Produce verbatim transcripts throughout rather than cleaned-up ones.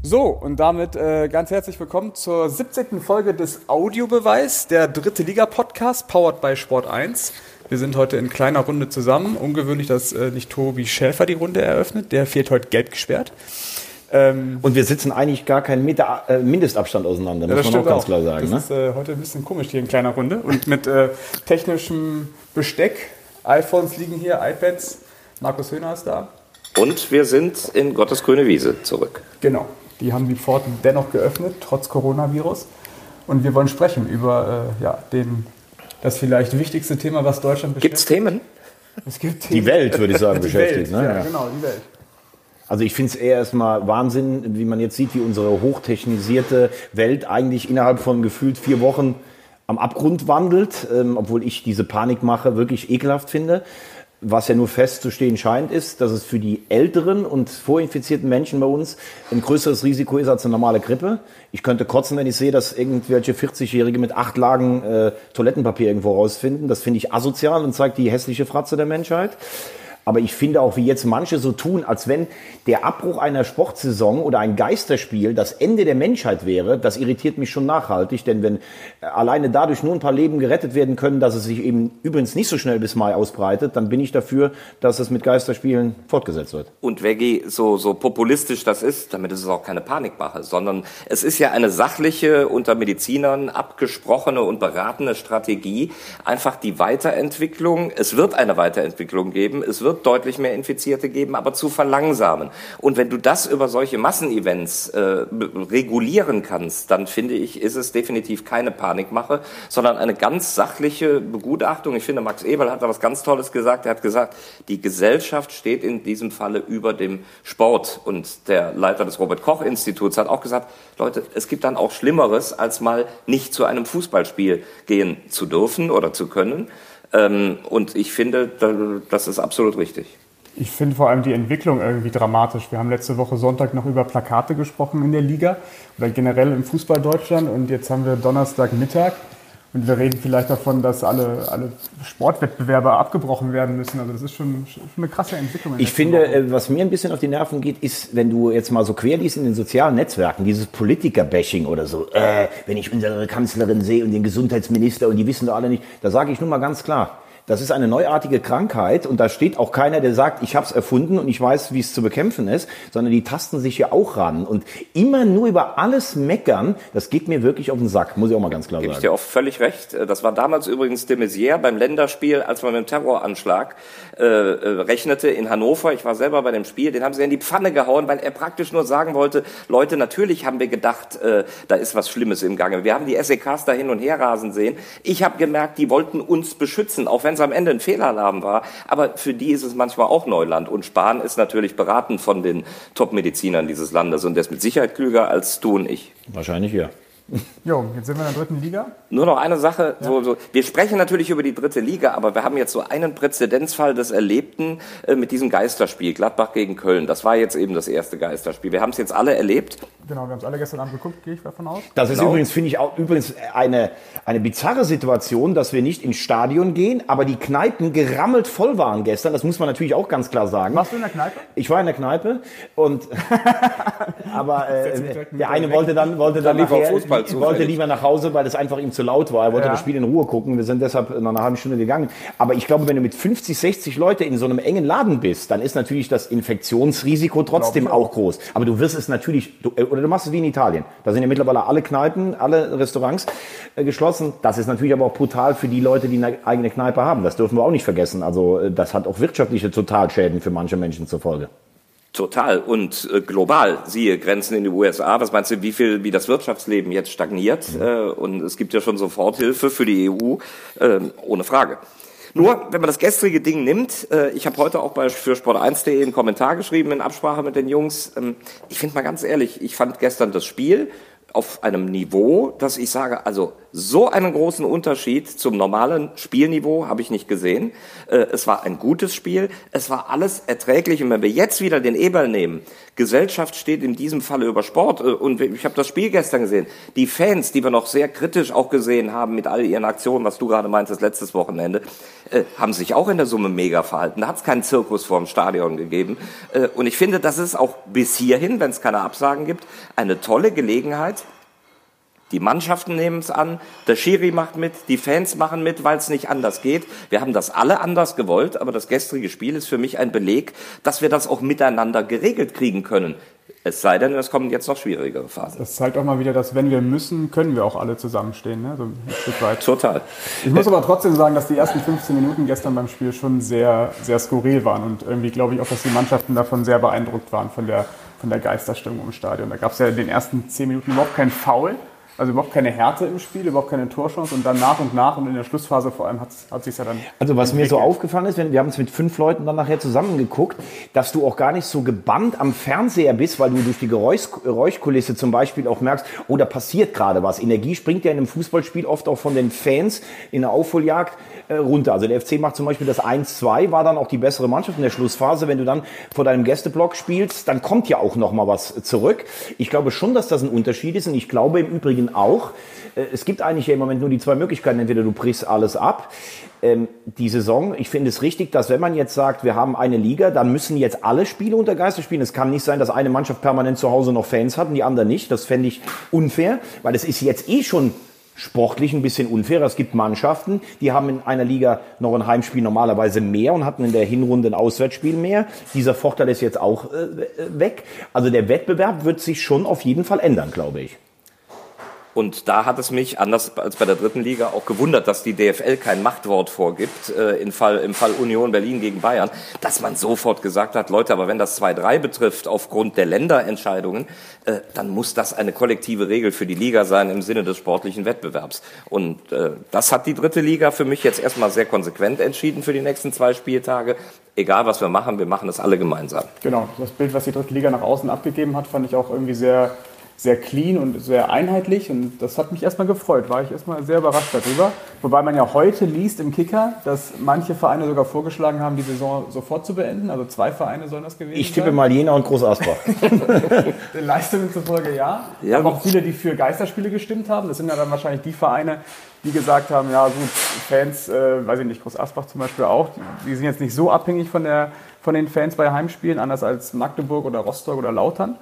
So, und damit äh, ganz herzlich willkommen zur siebzehnten Folge des Audiobeweis, der dritte Liga-Podcast, powered by Sport eins. Wir sind heute in kleiner Runde zusammen. Ungewöhnlich, dass äh, nicht Tobi Schäfer die Runde eröffnet. Der fehlt heute gelb gesperrt. Ähm, und wir sitzen eigentlich gar keinen Meter, äh, Mindestabstand auseinander, ja, muss man auch ganz auch. klar sagen. Das ne? ist äh, heute ein bisschen komisch hier in kleiner Runde. Und mit äh, technischem Besteck. iPhones liegen hier, iPads. Markus Höhner ist da. Und wir sind in Gottes grüne Wiese zurück. Genau. Die haben die Pforten dennoch geöffnet, trotz Coronavirus. Und wir wollen sprechen über äh, ja, den, das vielleicht wichtigste Thema, was Deutschland beschäftigt. Gibt es Themen? Es gibt Themen. Die Welt, würde ich sagen, die beschäftigt. Welt, Ne? ja, Ja. genau, die Welt. Also ich finde es eher erstmal Wahnsinn, wie man jetzt sieht, wie unsere hochtechnisierte Welt eigentlich innerhalb von gefühlt vier Wochen am Abgrund wandelt. Ähm, obwohl ich diese Panikmache wirklich ekelhaft finde. Was ja nur festzustehen scheint, ist, dass es für die älteren und vorinfizierten Menschen bei uns ein größeres Risiko ist als eine normale Grippe. Ich könnte kotzen, wenn ich sehe, dass irgendwelche vierzig-Jährige mit acht Lagen äh, Toilettenpapier irgendwo rausfinden. Das finde ich asozial und zeigt die hässliche Fratze der Menschheit. Aber ich finde auch, wie jetzt manche so tun, als wenn der Abbruch einer Sportsaison oder ein Geisterspiel das Ende der Menschheit wäre, das irritiert mich schon nachhaltig. Denn wenn alleine dadurch nur ein paar Leben gerettet werden können, dass es sich eben übrigens nicht so schnell bis Mai ausbreitet, dann bin ich dafür, dass es mit Geisterspielen fortgesetzt wird. Und Veggie, so, so populistisch das ist, damit ist es auch keine Panikmache, sondern es ist ja eine sachliche, unter Medizinern abgesprochene und beratene Strategie, einfach die Weiterentwicklung, es wird eine Weiterentwicklung geben, es wird deutlich mehr Infizierte geben, aber zu verlangsamen. Und wenn du das über solche Massenevents äh, regulieren kannst, dann finde ich, ist es definitiv keine Panikmache, sondern eine ganz sachliche Begutachtung. Ich finde, Max Eberl hat da was ganz Tolles gesagt. Er hat gesagt, die Gesellschaft steht in diesem Falle über dem Sport. Und der Leiter des Robert-Koch-Instituts hat auch gesagt, Leute, es gibt dann auch Schlimmeres, als mal nicht zu einem Fußballspiel gehen zu dürfen oder zu können. Und ich finde, das ist absolut richtig. Ich finde vor allem die Entwicklung irgendwie dramatisch. Wir haben letzte Woche Sonntag noch über Plakate gesprochen in der Liga oder generell im Fußball Deutschland und jetzt haben wir Donnerstagmittag und wir reden vielleicht davon, dass alle, alle Sportwettbewerbe abgebrochen werden müssen. Also das ist schon, schon eine krasse Entwicklung. Ich finde, Woche. was mir ein bisschen auf die Nerven geht, ist, wenn du jetzt mal so quer liest in den sozialen Netzwerken, dieses Politiker-Bashing oder so, äh, wenn ich unsere Kanzlerin sehe und den Gesundheitsminister und die wissen doch alle nicht, da sage ich nur mal ganz klar, das ist eine neuartige Krankheit und da steht auch keiner, der sagt, ich habe es erfunden und ich weiß, wie es zu bekämpfen ist, sondern die tasten sich ja auch ran. Und immer nur über alles meckern, das geht mir wirklich auf den Sack, muss ich auch mal ganz klar sagen. Gebe ich dir auch völlig recht. Das war damals übrigens de Maizière beim Länderspiel, als man mit dem Terroranschlag äh, rechnete in Hannover. Ich war selber bei dem Spiel, den haben sie in die Pfanne gehauen, weil er praktisch nur sagen wollte, Leute, natürlich haben wir gedacht, äh, da ist was Schlimmes im Gange. Wir haben die S E Ks da hin und her rasen sehen. Ich habe gemerkt, die wollten uns beschützen, auch wenn es am Ende ein Fehlalarm war, aber für die ist es manchmal auch Neuland und Spahn ist natürlich beraten von den Top-Medizinern dieses Landes und der ist mit Sicherheit klüger als du und ich. Wahrscheinlich ja. Jo, jetzt sind wir in der dritten Liga. Nur noch eine Sache, ja. so, so, wir sprechen natürlich über die dritte Liga, aber wir haben jetzt so einen Präzedenzfall des Erlebten äh, mit diesem Geisterspiel, Gladbach gegen Köln. Das war jetzt eben das erste Geisterspiel. Wir haben es jetzt alle erlebt. Genau, wir haben es alle gestern Abend geguckt, gehe ich davon aus. Das ist genau. übrigens, finde ich auch übrigens eine, eine bizarre Situation, dass wir nicht ins Stadion gehen, aber die Kneipen gerammelt voll waren gestern. Das muss man natürlich auch ganz klar sagen. Warst du in der Kneipe? Ich war in der Kneipe und aber äh, der eine wollte dann wollte dann, dann nachher, Fußball wollte lieber nach Hause, weil das einfach ihm zu laut war. Er wollte ja. das Spiel in Ruhe gucken. Wir sind deshalb nach einer halben Stunde gegangen. Aber ich glaube, wenn du mit fünfzig, sechzig Leute in so einem engen Laden bist, dann ist natürlich das Infektionsrisiko trotzdem auch groß. Aber du wirst es natürlich, du, oder du machst es wie in Italien. Da sind ja mittlerweile alle Kneipen, alle Restaurants äh, geschlossen. Das ist natürlich aber auch brutal für die Leute, die eine eigene Kneipe haben. Das dürfen wir auch nicht vergessen. Also das hat auch wirtschaftliche Totalschäden für manche Menschen zur Folge. Total. Und äh, global, siehe Grenzen in die U S A. Was meinst du, wie viel, wie das Wirtschaftsleben jetzt stagniert? Mhm. Äh, und es gibt ja schon Soforthilfe für die E U, äh, ohne Frage. Nur, wenn man das gestrige Ding nimmt, äh, ich habe heute auch bei für sport eins punkt de einen Kommentar geschrieben in Absprache mit den Jungs. Ähm, ich finde mal ganz ehrlich, ich fand gestern das Spiel auf einem Niveau, dass ich sage, also so einen großen Unterschied zum normalen Spielniveau habe ich nicht gesehen. Äh, es war ein gutes Spiel, es war alles erträglich. Und wenn wir jetzt wieder den Eberl nehmen, Gesellschaft steht in diesem Falle über Sport. Äh, und ich habe das Spiel gestern gesehen. Die Fans, die wir noch sehr kritisch auch gesehen haben mit all ihren Aktionen, was du gerade meintest, letztes Wochenende, äh, haben sich auch in der Summe mega verhalten. Da hat es keinen Zirkus vorm Stadion gegeben. Äh, und ich finde, das ist auch bis hierhin, wenn es keine Absagen gibt, eine tolle Gelegenheit. Die Mannschaften nehmen es an, der Schiri macht mit, die Fans machen mit, weil es nicht anders geht. Wir haben das alle anders gewollt, aber das gestrige Spiel ist für mich ein Beleg, dass wir das auch miteinander geregelt kriegen können. Es sei denn, es kommen jetzt noch schwierigere Phasen. Das zeigt auch mal wieder, dass wenn wir müssen, können wir auch alle zusammenstehen, ne? So ein Stück weit. Total. Ich muss aber trotzdem sagen, dass die ersten fünfzehn Minuten gestern beim Spiel schon sehr, sehr skurril waren und irgendwie glaube ich auch, dass die Mannschaften davon sehr beeindruckt waren von der, von der Geisterstimmung im Stadion. Da gab es ja in den ersten zehn Minuten überhaupt keinen Foul. Also überhaupt keine Härte im Spiel, überhaupt keine Torchance und dann nach und nach und in der Schlussphase vor allem hat, hat sich ja dann... Also was mir so aufgefallen ist, wenn, wir haben es mit fünf Leuten dann nachher zusammengeguckt, dass du auch gar nicht so gebannt am Fernseher bist, weil du durch die Geräusch, Geräuschkulisse zum Beispiel auch merkst, oh, da passiert gerade was. Energie springt ja in einem Fußballspiel oft auch von den Fans in der Aufholjagd äh, runter. Also der F C macht zum Beispiel das eins zwei, war dann auch die bessere Mannschaft in der Schlussphase. Wenn du dann vor deinem Gästeblock spielst, dann kommt ja auch noch mal was zurück. Ich glaube schon, dass das ein Unterschied ist und ich glaube im Übrigen auch. Es gibt eigentlich ja im Moment nur die zwei Möglichkeiten. Entweder du brichst alles ab. Ähm, die Saison, ich finde es richtig, dass wenn man jetzt sagt, wir haben eine Liga, dann müssen jetzt alle Spiele unter Geister spielen. Es kann nicht sein, dass eine Mannschaft permanent zu Hause noch Fans hat und die andere nicht. Das fände ich unfair, weil es ist jetzt eh schon sportlich ein bisschen unfair. Es gibt Mannschaften, die haben in einer Liga noch ein Heimspiel normalerweise mehr und hatten in der Hinrunde ein Auswärtsspiel mehr. Dieser Vorteil ist jetzt auch äh, weg. Also der Wettbewerb wird sich schon auf jeden Fall ändern, glaube ich. Und da hat es mich, anders als bei der dritten Liga, auch gewundert, dass die D F L kein Machtwort vorgibt, äh, im Fall, im Fall Union Berlin gegen Bayern, dass man sofort gesagt hat, Leute, aber wenn das zwei drei betrifft, aufgrund der Länderentscheidungen, äh, dann muss das eine kollektive Regel für die Liga sein im Sinne des sportlichen Wettbewerbs. Und äh, das hat die dritte Liga für mich jetzt erstmal sehr konsequent entschieden für die nächsten zwei Spieltage. Egal, was wir machen, wir machen das alle gemeinsam. Genau, das Bild, was die dritte Liga nach außen abgegeben hat, fand ich auch irgendwie sehr... sehr clean und sehr einheitlich und das hat mich erstmal gefreut, war ich erstmal sehr überrascht darüber. Wobei man ja heute liest im Kicker, dass manche Vereine sogar vorgeschlagen haben, die Saison sofort zu beenden, also zwei Vereine sollen das gewesen sein. Ich tippe mal Jena und Groß Asbach. Den Leistungen zufolge ja, ja. Aber auch viele, die für Geisterspiele gestimmt haben, das sind ja dann wahrscheinlich die Vereine, die gesagt haben, ja gut, Fans, äh, weiß ich nicht, Groß Asbach zum Beispiel auch, die sind jetzt nicht so abhängig von, der, von den Fans bei Heimspielen, anders als Magdeburg oder Rostock oder Lautern.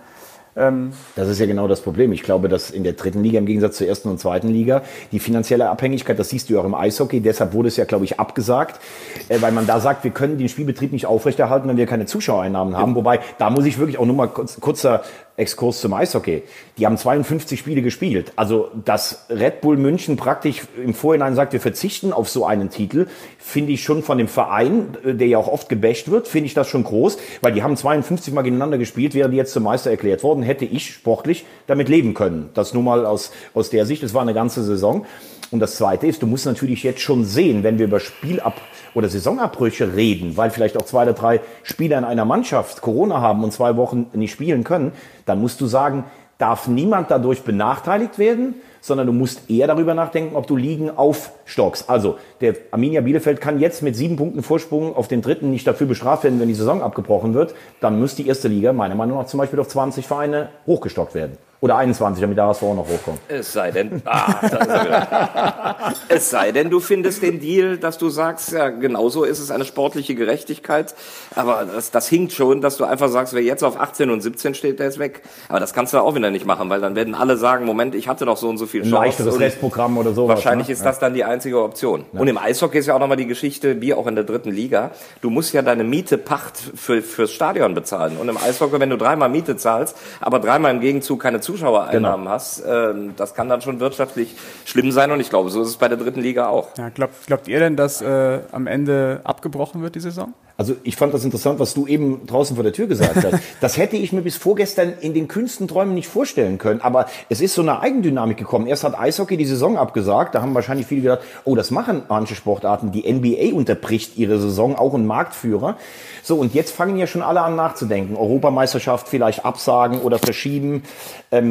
Das ist ja genau das Problem. Ich glaube, dass in der dritten Liga im Gegensatz zur ersten und zweiten Liga die finanzielle Abhängigkeit, das siehst du ja auch im Eishockey, deshalb wurde es ja, glaube ich, abgesagt, weil man da sagt, wir können den Spielbetrieb nicht aufrechterhalten, wenn wir keine Zuschauereinnahmen haben. Wobei, da muss ich wirklich auch nur mal kurz, kurzer Exkurs zum Eishockey. Die haben zweiundfünfzig Spiele gespielt. Also, dass Red Bull München praktisch im Vorhinein sagt, wir verzichten auf so einen Titel, finde ich schon von dem Verein, der ja auch oft gebasht wird, finde ich das schon groß, weil die haben zweiundfünfzig Mal gegeneinander gespielt, wären die jetzt zum Meister erklärt worden, hätte ich sportlich damit leben können. Das nur mal aus, aus der Sicht, es war eine ganze Saison. Und das Zweite ist, du musst natürlich jetzt schon sehen, wenn wir über Spielab- oder Saisonabbrüche reden, weil vielleicht auch zwei oder drei Spieler in einer Mannschaft Corona haben und zwei Wochen nicht spielen können, dann musst du sagen, darf niemand dadurch benachteiligt werden, sondern du musst eher darüber nachdenken, ob du Ligen aufstockst. Also der Arminia Bielefeld kann jetzt mit sieben Punkten Vorsprung auf den dritten nicht dafür bestraft werden, wenn die Saison abgebrochen wird. Dann muss die erste Liga meiner Meinung nach zum Beispiel auf zwanzig Vereine hochgestockt werden. Oder einundzwanzig, damit der H S V auch noch hochkommt. Es sei denn, ah, da ist er wieder. Es sei denn, du findest den Deal, dass du sagst, ja, genauso ist es eine sportliche Gerechtigkeit. Aber das, das hinkt schon, dass du einfach sagst, wer jetzt auf achtzehn und siebzehn steht, der ist weg. Aber das kannst du auch wieder nicht machen, weil dann werden alle sagen, Moment, ich hatte doch so und so viel Chance. Ein leichteres Restprogramm oder sowas. Wahrscheinlich ne? ist das dann die einzige Option. Ja. Und im Eishockey ist ja auch nochmal die Geschichte, wie auch in der dritten Liga. Du musst ja deine Miete, Pacht für, fürs Stadion bezahlen. Und im Eishockey, wenn du dreimal Miete zahlst, aber dreimal im Gegenzug keine Zuschauereinnahmen genau. hast, äh, das kann dann schon wirtschaftlich schlimm sein. Und ich glaube, so ist es bei der dritten Liga auch. Ja, glaubt, glaubt ihr denn, dass äh, am Ende abgebrochen wird, die Saison? Also ich fand das interessant, was du eben draußen vor der Tür gesagt hast. Das hätte ich mir bis vorgestern in den kühnsten Träumen nicht vorstellen können. Aber es ist so eine Eigendynamik gekommen. Erst hat Eishockey die Saison abgesagt. Da haben wahrscheinlich viele gedacht, oh, das machen manche Sportarten. Die N B A unterbricht ihre Saison, auch ein Marktführer. So, und jetzt fangen ja schon alle an nachzudenken. Europameisterschaft vielleicht absagen oder verschieben. Ähm,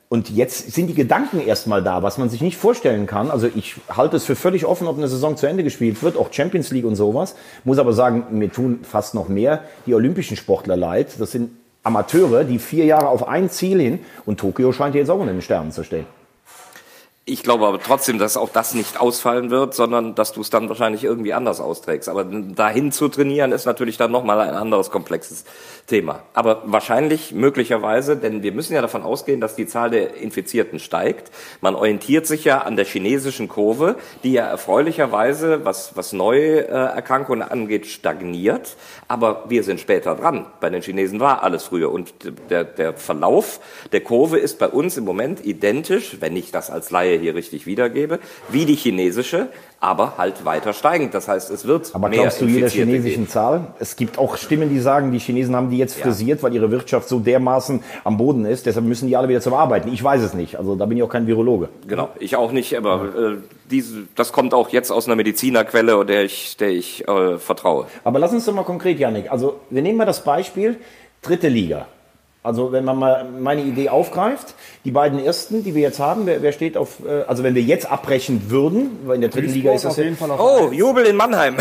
Und jetzt sind die Gedanken erstmal da, was man sich nicht vorstellen kann. Also ich halte es für völlig offen, ob eine Saison zu Ende gespielt wird, auch Champions League und sowas. Muss aber sagen, mir tun fast noch mehr die olympischen Sportler leid. Das sind Amateure, die vier Jahre auf ein Ziel hin, und Tokio scheint jetzt auch in den Sternen zu stehen. Ich glaube aber trotzdem, dass auch das nicht ausfallen wird, sondern dass du es dann wahrscheinlich irgendwie anders austrägst. Aber dahin zu trainieren ist natürlich dann nochmal ein anderes komplexes Thema. Aber wahrscheinlich, möglicherweise, denn wir müssen ja davon ausgehen, dass die Zahl der Infizierten steigt. Man orientiert sich ja an der chinesischen Kurve, die ja erfreulicherweise, was, was Neuerkrankungen angeht, stagniert. Aber wir sind später dran. Bei den Chinesen war alles früher. Und der, der Verlauf der Kurve ist bei uns im Moment identisch, wenn ich das als Laie hier richtig wiedergebe, wie die chinesische, aber halt weiter steigend. Das heißt, es wird aber mehr glaubst du jeder Infizierte chinesischen geben. Zahl? Es gibt auch Stimmen, die sagen, die Chinesen haben die jetzt frisiert, ja, weil ihre Wirtschaft so dermaßen am Boden ist. Deshalb müssen die alle wieder zum Arbeiten. Ich weiß es nicht. Also da bin ich auch kein Virologe. Genau, ich auch nicht. Aber äh, diese, das kommt auch jetzt aus einer Medizinerquelle, der ich, der ich äh, vertraue. Aber lass uns doch mal konkret, Yannick. Also wir nehmen mal das Beispiel dritte Liga. Also wenn man mal meine Idee aufgreift, die beiden ersten, die wir jetzt haben, wer, wer steht auf, äh, also wenn wir jetzt abbrechen würden, weil in der dritten Duisburg Liga ist das auf jeden Fall auf Oh, eins. Jubel in Mannheim.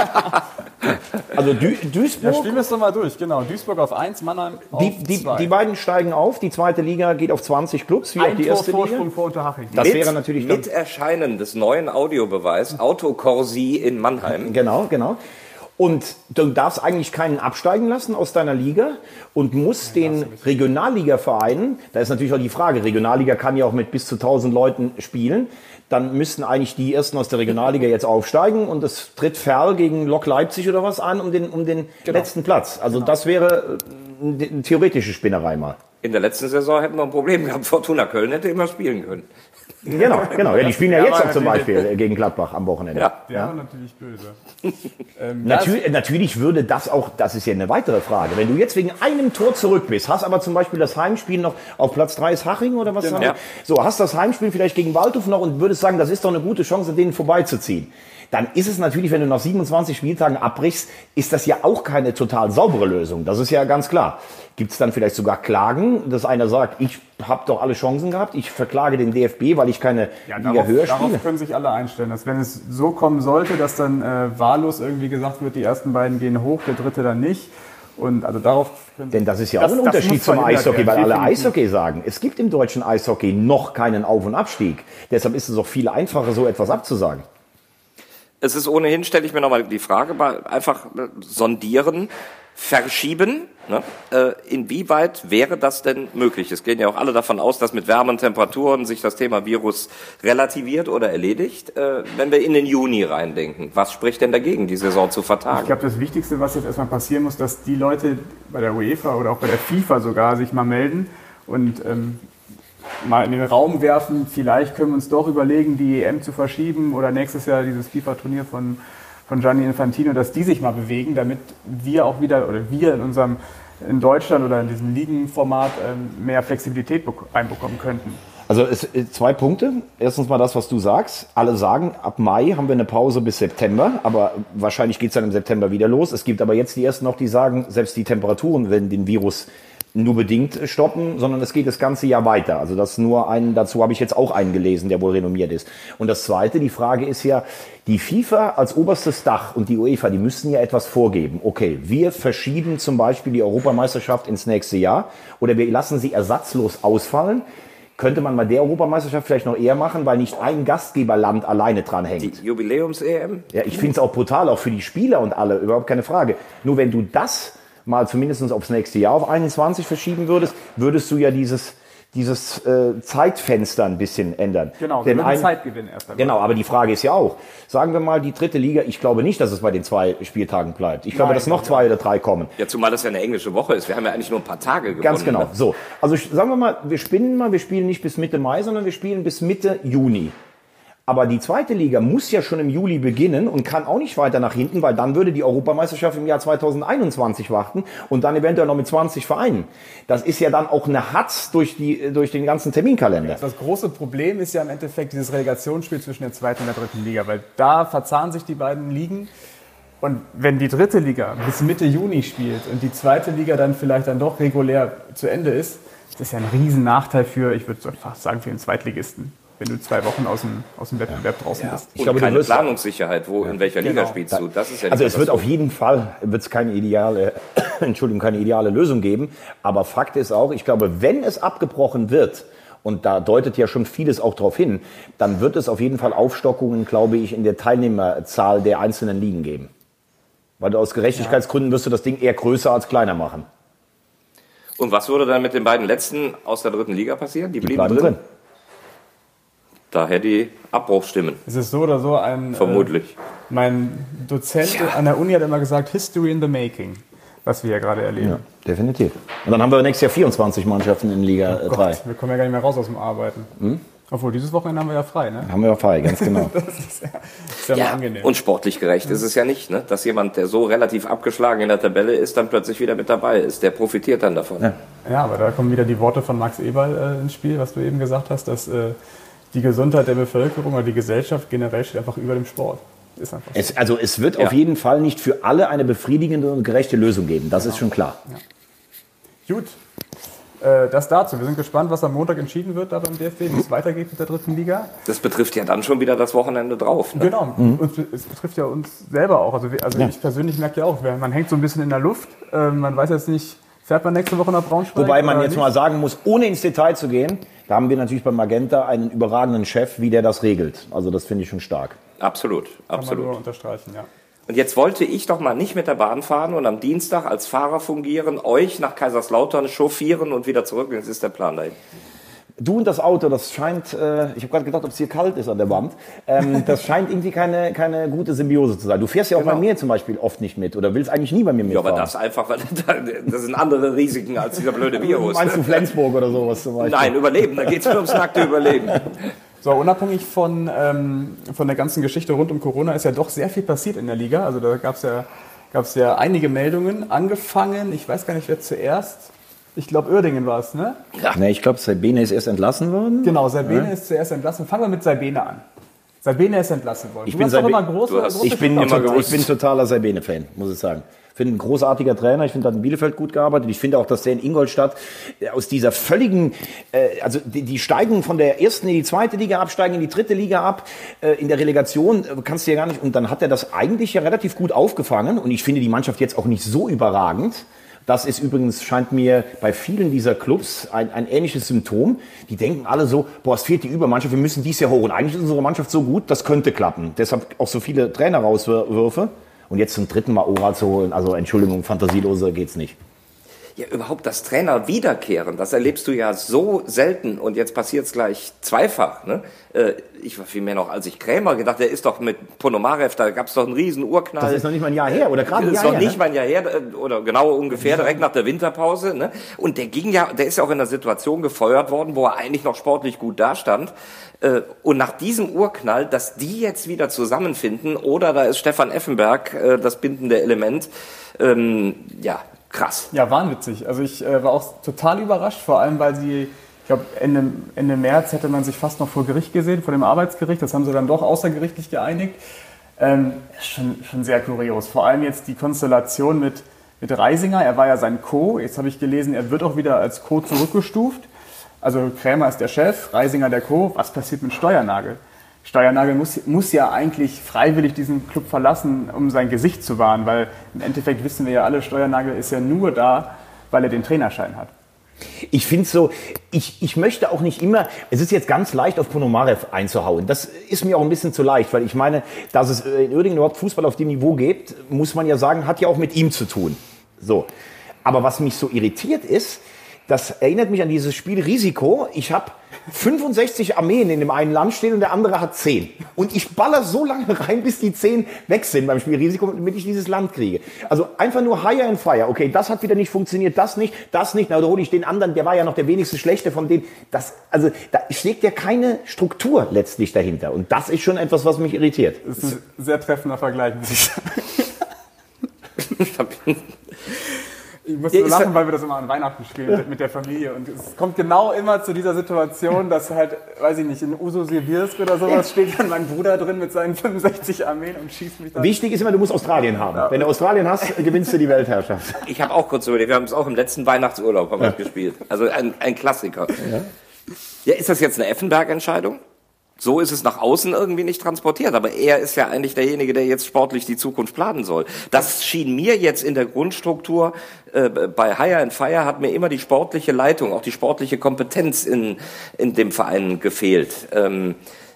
Also Du- Ja, Duisburg, spielen wir es doch mal durch, genau. Duisburg auf eins, Mannheim auf die, die, zwei. die beiden steigen auf, die zweite Liga geht auf zwanzig Clubs, wie auch Ein die Tor erste Vorsprung Liga. vor Unterhaching. Das mit, wäre natürlich dann, mit Erscheinen des neuen Audiobeweis Autokorsi in Mannheim. genau, genau. Und du darfst eigentlich keinen absteigen lassen aus deiner Liga und musst den Regionalliga-Vereinen, da ist natürlich auch die Frage, Regionalliga kann ja auch mit bis zu tausend Leuten spielen, dann müssten eigentlich die Ersten aus der Regionalliga jetzt aufsteigen und es tritt Ferl gegen Lok Leipzig oder was an um den, um den Genau. letzten Platz. Also das wäre äh, eine theoretische Spinnerei mal. In der letzten Saison hätten wir ein Problem gehabt. Fortuna Köln hätte immer spielen können. Genau, genau. Ja, die spielen ja Ja, jetzt aber auch zum natürlich- Beispiel gegen Gladbach am Wochenende. Ja. Der war natürlich böse. ähm, ja, Natürlich, natürlich würde das auch, das ist ja eine weitere Frage. Wenn du jetzt wegen einem Tor zurück bist, hast aber zum Beispiel das Heimspiel noch auf Platz drei ist Haching oder was sagen wir? Ja. So, hast das Heimspiel vielleicht gegen Waldhof noch und würdest sagen, das ist doch eine gute Chance, an denen vorbeizuziehen. Dann ist es natürlich, wenn du nach siebenundzwanzig Spieltagen abbrichst, ist das ja auch keine total saubere Lösung. Das ist ja ganz klar. Gibt es dann vielleicht sogar Klagen, dass einer sagt, ich habe doch alle Chancen gehabt, ich verklage den D F B, weil ich keine Ja, Liga darauf, höher darauf spiele? können sich alle einstellen, dass wenn es so kommen sollte, dass dann äh, wahllos irgendwie gesagt wird, die ersten beiden gehen hoch, der dritte dann nicht. Und also darauf können Denn das ist ja Das- auch ein das Unterschied muss zum verhindert Eishockey, werden, weil alle definitiv. Eishockey sagen, es gibt im deutschen Eishockey noch keinen Auf- und Abstieg. Deshalb ist es auch viel einfacher, so etwas abzusagen. Es ist ohnehin, stelle ich mir nochmal die Frage, mal einfach äh, sondieren, verschieben. Ne? Äh, inwieweit wäre das denn möglich? Es gehen ja auch alle davon aus, dass mit wärmeren Temperaturen sich das Thema Virus relativiert oder erledigt. Äh, wenn wir in den Juni reindenken, was spricht denn dagegen, die Saison zu vertagen? Ich glaube, das Wichtigste, was jetzt erstmal passieren muss, dass die Leute bei der UEFA oder auch bei der FIFA sogar sich mal melden und ähm, mal in den Raum werfen, vielleicht können wir uns doch überlegen, die E M zu verschieben oder nächstes Jahr dieses FIFA-Turnier von, von Gianni Infantino, dass die sich mal bewegen, damit wir auch wieder, oder wir in unserem, in Deutschland oder in diesem Ligenformat ähm, mehr Flexibilität bek- reinbekommen könnten. Also es, äh, zwei Punkte. Erstens mal das, was du sagst. Alle sagen, ab Mai haben wir eine Pause bis September, aber wahrscheinlich geht es dann im September wieder los. Es gibt aber jetzt die ersten noch, die sagen, selbst die Temperaturen werden den Virus nur bedingt stoppen, sondern es geht das ganze Jahr weiter. Also das nur einen, dazu habe ich jetzt auch einen gelesen, der wohl renommiert ist. Und das Zweite, die Frage ist ja, die FIFA als oberstes Dach und die UEFA, die müssen ja etwas vorgeben. Okay, wir verschieben zum Beispiel die Europameisterschaft ins nächste Jahr oder wir lassen sie ersatzlos ausfallen. Könnte man mal der Europameisterschaft vielleicht noch eher machen, weil nicht ein Gastgeberland alleine dran hängt. Die Jubiläums-E M? Ja, ich finde es auch brutal, auch für die Spieler und alle, überhaupt keine Frage. Nur wenn du das mal zumindest aufs nächste Jahr auf einundzwanzig verschieben würdest, würdest du ja dieses, dieses äh, Zeitfenster ein bisschen ändern. Genau, Denn wir ein, würden Zeit gewinnen erst einmal. Genau, aber die Frage ist ja auch, sagen wir mal, die dritte Liga, ich glaube nicht, dass es bei den zwei Spieltagen bleibt. Ich glaube, Nein, dass noch ja. zwei oder drei kommen. Ja, zumal das ja eine englische Woche ist. Wir haben ja eigentlich nur ein paar Tage gewonnen. Ganz genau. Ne? So, also sagen wir mal, wir spinnen mal, wir spielen nicht bis Mitte Mai, sondern wir spielen bis Mitte Juni. Aber die zweite Liga muss ja schon im Juli beginnen und kann auch nicht weiter nach hinten, weil dann würde die Europameisterschaft im Jahr zweitausendeinundzwanzig warten und dann eventuell noch mit zwanzig Vereinen. Das ist ja dann auch eine Hatz durch, die, durch den ganzen Terminkalender. Das große Problem ist ja im Endeffekt dieses Relegationsspiel zwischen der zweiten und der dritten Liga, weil da verzahnen sich die beiden Ligen. Und wenn die dritte Liga bis Mitte Juni spielt und die zweite Liga dann vielleicht dann doch regulär zu Ende ist, das ist ja ein riesen Nachteil für, ich würde fast sagen, für den Zweitligisten, wenn du zwei Wochen aus dem, aus dem Wettbewerb ja. draußen ja. bist. Ich und glaube, keine Planungssicherheit, wo, ja. in welcher genau. Liga spielst du, das ist ja Also es wird auf jeden Fall, wird es keine ideale, Entschuldigung, keine ideale Lösung geben, aber Fakt ist auch, ich glaube, wenn es abgebrochen wird, und da deutet ja schon vieles auch darauf hin, dann wird es auf jeden Fall Aufstockungen, glaube ich, in der Teilnehmerzahl der einzelnen Ligen geben. Weil du aus Gerechtigkeitsgründen wirst du das Ding eher größer als kleiner machen. Und was würde dann mit den beiden letzten aus der dritten Liga passieren? Die, die blieben bleiben drin. drin. Daher die Abbruchstimmen. Es ist so oder so ein... Vermutlich. Äh, mein Dozent ja. an der Uni hat immer gesagt, History in the making, was wir hier gerade erleben. Ja, definitiv. Und dann haben wir nächstes Jahr vierundzwanzig Mannschaften in Liga oh drei. Gott, wir kommen ja gar nicht mehr raus aus dem Arbeiten. Hm? Obwohl, dieses Wochenende haben wir ja frei, ne? Haben wir ja frei, ganz genau. das ist ja, ist ja, ja mal angenehm. Und sportlich gerecht ist es ja nicht, ne? Dass jemand, der so relativ abgeschlagen in der Tabelle ist, dann plötzlich wieder mit dabei ist. Der profitiert dann davon. Ja, ja, aber da kommen wieder die Worte von Max Eberl äh, ins Spiel, was du eben gesagt hast, dass äh, die Gesundheit der Bevölkerung oder die Gesellschaft generell steht einfach über dem Sport. Ist einfach so. es, also es wird ja. auf jeden Fall nicht für alle eine befriedigende und gerechte Lösung geben. Das genau. ist schon klar. Ja. Gut. Das dazu. Wir sind gespannt, was am Montag entschieden wird da beim D F B, wie es weitergeht mit der dritten Liga. Das betrifft ja dann schon wieder das Wochenende drauf. Ne? Genau. Mhm. Und es betrifft ja uns selber auch. Also, also ja. ich persönlich merke ja auch, man hängt so ein bisschen in der Luft. Man weiß jetzt nicht, fährt man nächste Woche nach Braunschweig? Wobei man jetzt nicht? mal sagen muss, ohne ins Detail zu gehen, da haben wir natürlich bei Magenta einen überragenden Chef, wie der das regelt. Also das finde ich schon stark. Absolut, Kann absolut. man nur unterstreichen, ja. Und jetzt wollte ich doch mal nicht mit der Bahn fahren und am Dienstag als Fahrer fungieren, euch nach Kaiserslautern chauffieren und wieder zurück. Jetzt ist der Plan dahin. Du und das Auto, das scheint, äh, ich habe gerade gedacht, ob es hier kalt ist an der Wand, ähm, das scheint irgendwie keine, keine gute Symbiose zu sein. Du fährst ja auch genau. bei mir zum Beispiel oft nicht mit oder willst eigentlich nie bei mir mitfahren. Ja, aber das einfach, weil das sind andere Risiken als dieser blöde Virus. Meinst du Flensburg oder sowas zum Beispiel? Nein, Überleben, da geht es nur ums nackte Überleben. So, unabhängig von, ähm, von der ganzen Geschichte rund um Corona ist ja doch sehr viel passiert in der Liga. Also da gab es ja, gab's ja einige Meldungen. Angefangen, ich weiß gar nicht, wer zuerst, ich glaube Uerdingen war es, ne? Ja. Nee, ich glaube, Sabine ist erst entlassen worden. Genau, Sabine ja. ist zuerst entlassen. Fangen wir mit Sabine an. Sabine ist entlassen worden. Ich du bin, Sabi- immer große, hast, große ich, bin immer ich bin totaler Sabine-Fan, muss ich sagen. Ich finde, ein großartiger Trainer. Ich finde, er hat in Bielefeld gut gearbeitet. Ich finde auch, dass der in Ingolstadt aus dieser völligen, äh, also die, die steigen von der ersten in die zweite Liga ab, steigen in die dritte Liga ab, äh, in der Relegation äh, kannst du ja gar nicht. Und dann hat er das eigentlich ja relativ gut aufgefangen. Und ich finde die Mannschaft jetzt auch nicht so überragend. Das ist übrigens, scheint mir bei vielen dieser Clubs ein, ein ähnliches Symptom. Die denken alle so, boah, es fehlt die Übermannschaft, wir müssen dies Jahr hoch. Und eigentlich ist unsere Mannschaft so gut, das könnte klappen. Deshalb auch so viele Trainerauswürfe. Und jetzt zum dritten Mal Ora zu holen, also Entschuldigung, fantasieloser geht's nicht. Ja, überhaupt das Trainer wiederkehren, das erlebst du ja so selten und jetzt passiert es gleich zweifach. Ne? Ich war vielmehr noch, als ich Krämer gedacht, der ist doch mit Ponomarev, da gab es doch einen riesen Urknall. Das ist noch nicht mal ein Jahr her, oder gerade ein Jahr her. Das ist noch her, nicht mal ein Jahr her, oder genau ungefähr, direkt nach der Winterpause. Ne? Und der ging ja, der ist ja auch in einer Situation gefeuert worden, wo er eigentlich noch sportlich gut dastand. Und nach diesem Urknall, dass die jetzt wieder zusammenfinden, oder da ist Stefan Effenberg das bindende Element, ähm, ja, krass. Ja, wahnwitzig. Also ich äh, war auch total überrascht, vor allem weil sie, ich glaube Ende, Ende März hätte man sich fast noch vor Gericht gesehen, vor dem Arbeitsgericht. Das haben sie dann doch außergerichtlich geeinigt. Ähm, schon, schon sehr kurios. Vor allem jetzt die Konstellation mit, mit Reisinger. Er war ja sein Co. Jetzt habe ich gelesen, er wird auch wieder als Co. zurückgestuft. Also Krämer ist der Chef, Reisinger der Co. Was passiert mit Steuernagel? Steuernagel muss, muss ja eigentlich freiwillig diesen Club verlassen, um sein Gesicht zu wahren, weil im Endeffekt wissen wir ja alle, Steuernagel ist ja nur da, weil er den Trainerschein hat. Ich finde so, ich, ich möchte auch nicht immer, es ist jetzt ganz leicht auf Ponomarev einzuhauen. Das ist mir auch ein bisschen zu leicht, weil ich meine, dass es in Uerdingen überhaupt Fußball auf dem Niveau gibt, muss man ja sagen, hat ja auch mit ihm zu tun. So. Aber was mich so irritiert ist, das erinnert mich an dieses Spiel Risiko. Ich habe fünfundsechzig Armeen in dem einen Land stehen und der andere hat zehn. Und ich baller so lange rein, bis die zehn weg sind beim Spiel Risiko, damit ich dieses Land kriege. Also einfach nur Hire and Fire. Okay, das hat wieder nicht funktioniert, das nicht, das nicht. Na, da hole ich den anderen, der war ja noch der wenigste Schlechte von denen. Das, also da steckt ja keine Struktur letztlich dahinter. Und das ist schon etwas, was mich irritiert. Das ist ein sehr treffender Vergleich, muss ich sagen. Ich muss so lachen, weil wir das immer an Weihnachten spielen mit der Familie. Und es kommt genau immer zu dieser Situation, dass halt, weiß ich nicht, in Uso-Sibirsk oder sowas steht dann mein Bruder drin mit seinen fünfundsechzig Armeen und schießt mich dann. Wichtig ist immer, du musst Australien haben. Ja. Wenn du Australien hast, gewinnst du die Weltherrschaft. Ich habe auch kurz überlegt, wir haben es auch im letzten Weihnachtsurlaub haben wir ja. gespielt. Also ein, ein Klassiker. Ja. Ja, ist das jetzt eine Effenberg-Entscheidung? So ist es nach außen irgendwie nicht transportiert, aber er ist ja eigentlich derjenige, der jetzt sportlich die Zukunft planen soll. Das schien mir jetzt in der Grundstruktur, äh, bei Hire and Fire hat mir immer die sportliche Leitung, auch die sportliche Kompetenz in, in dem Verein gefehlt. Ähm,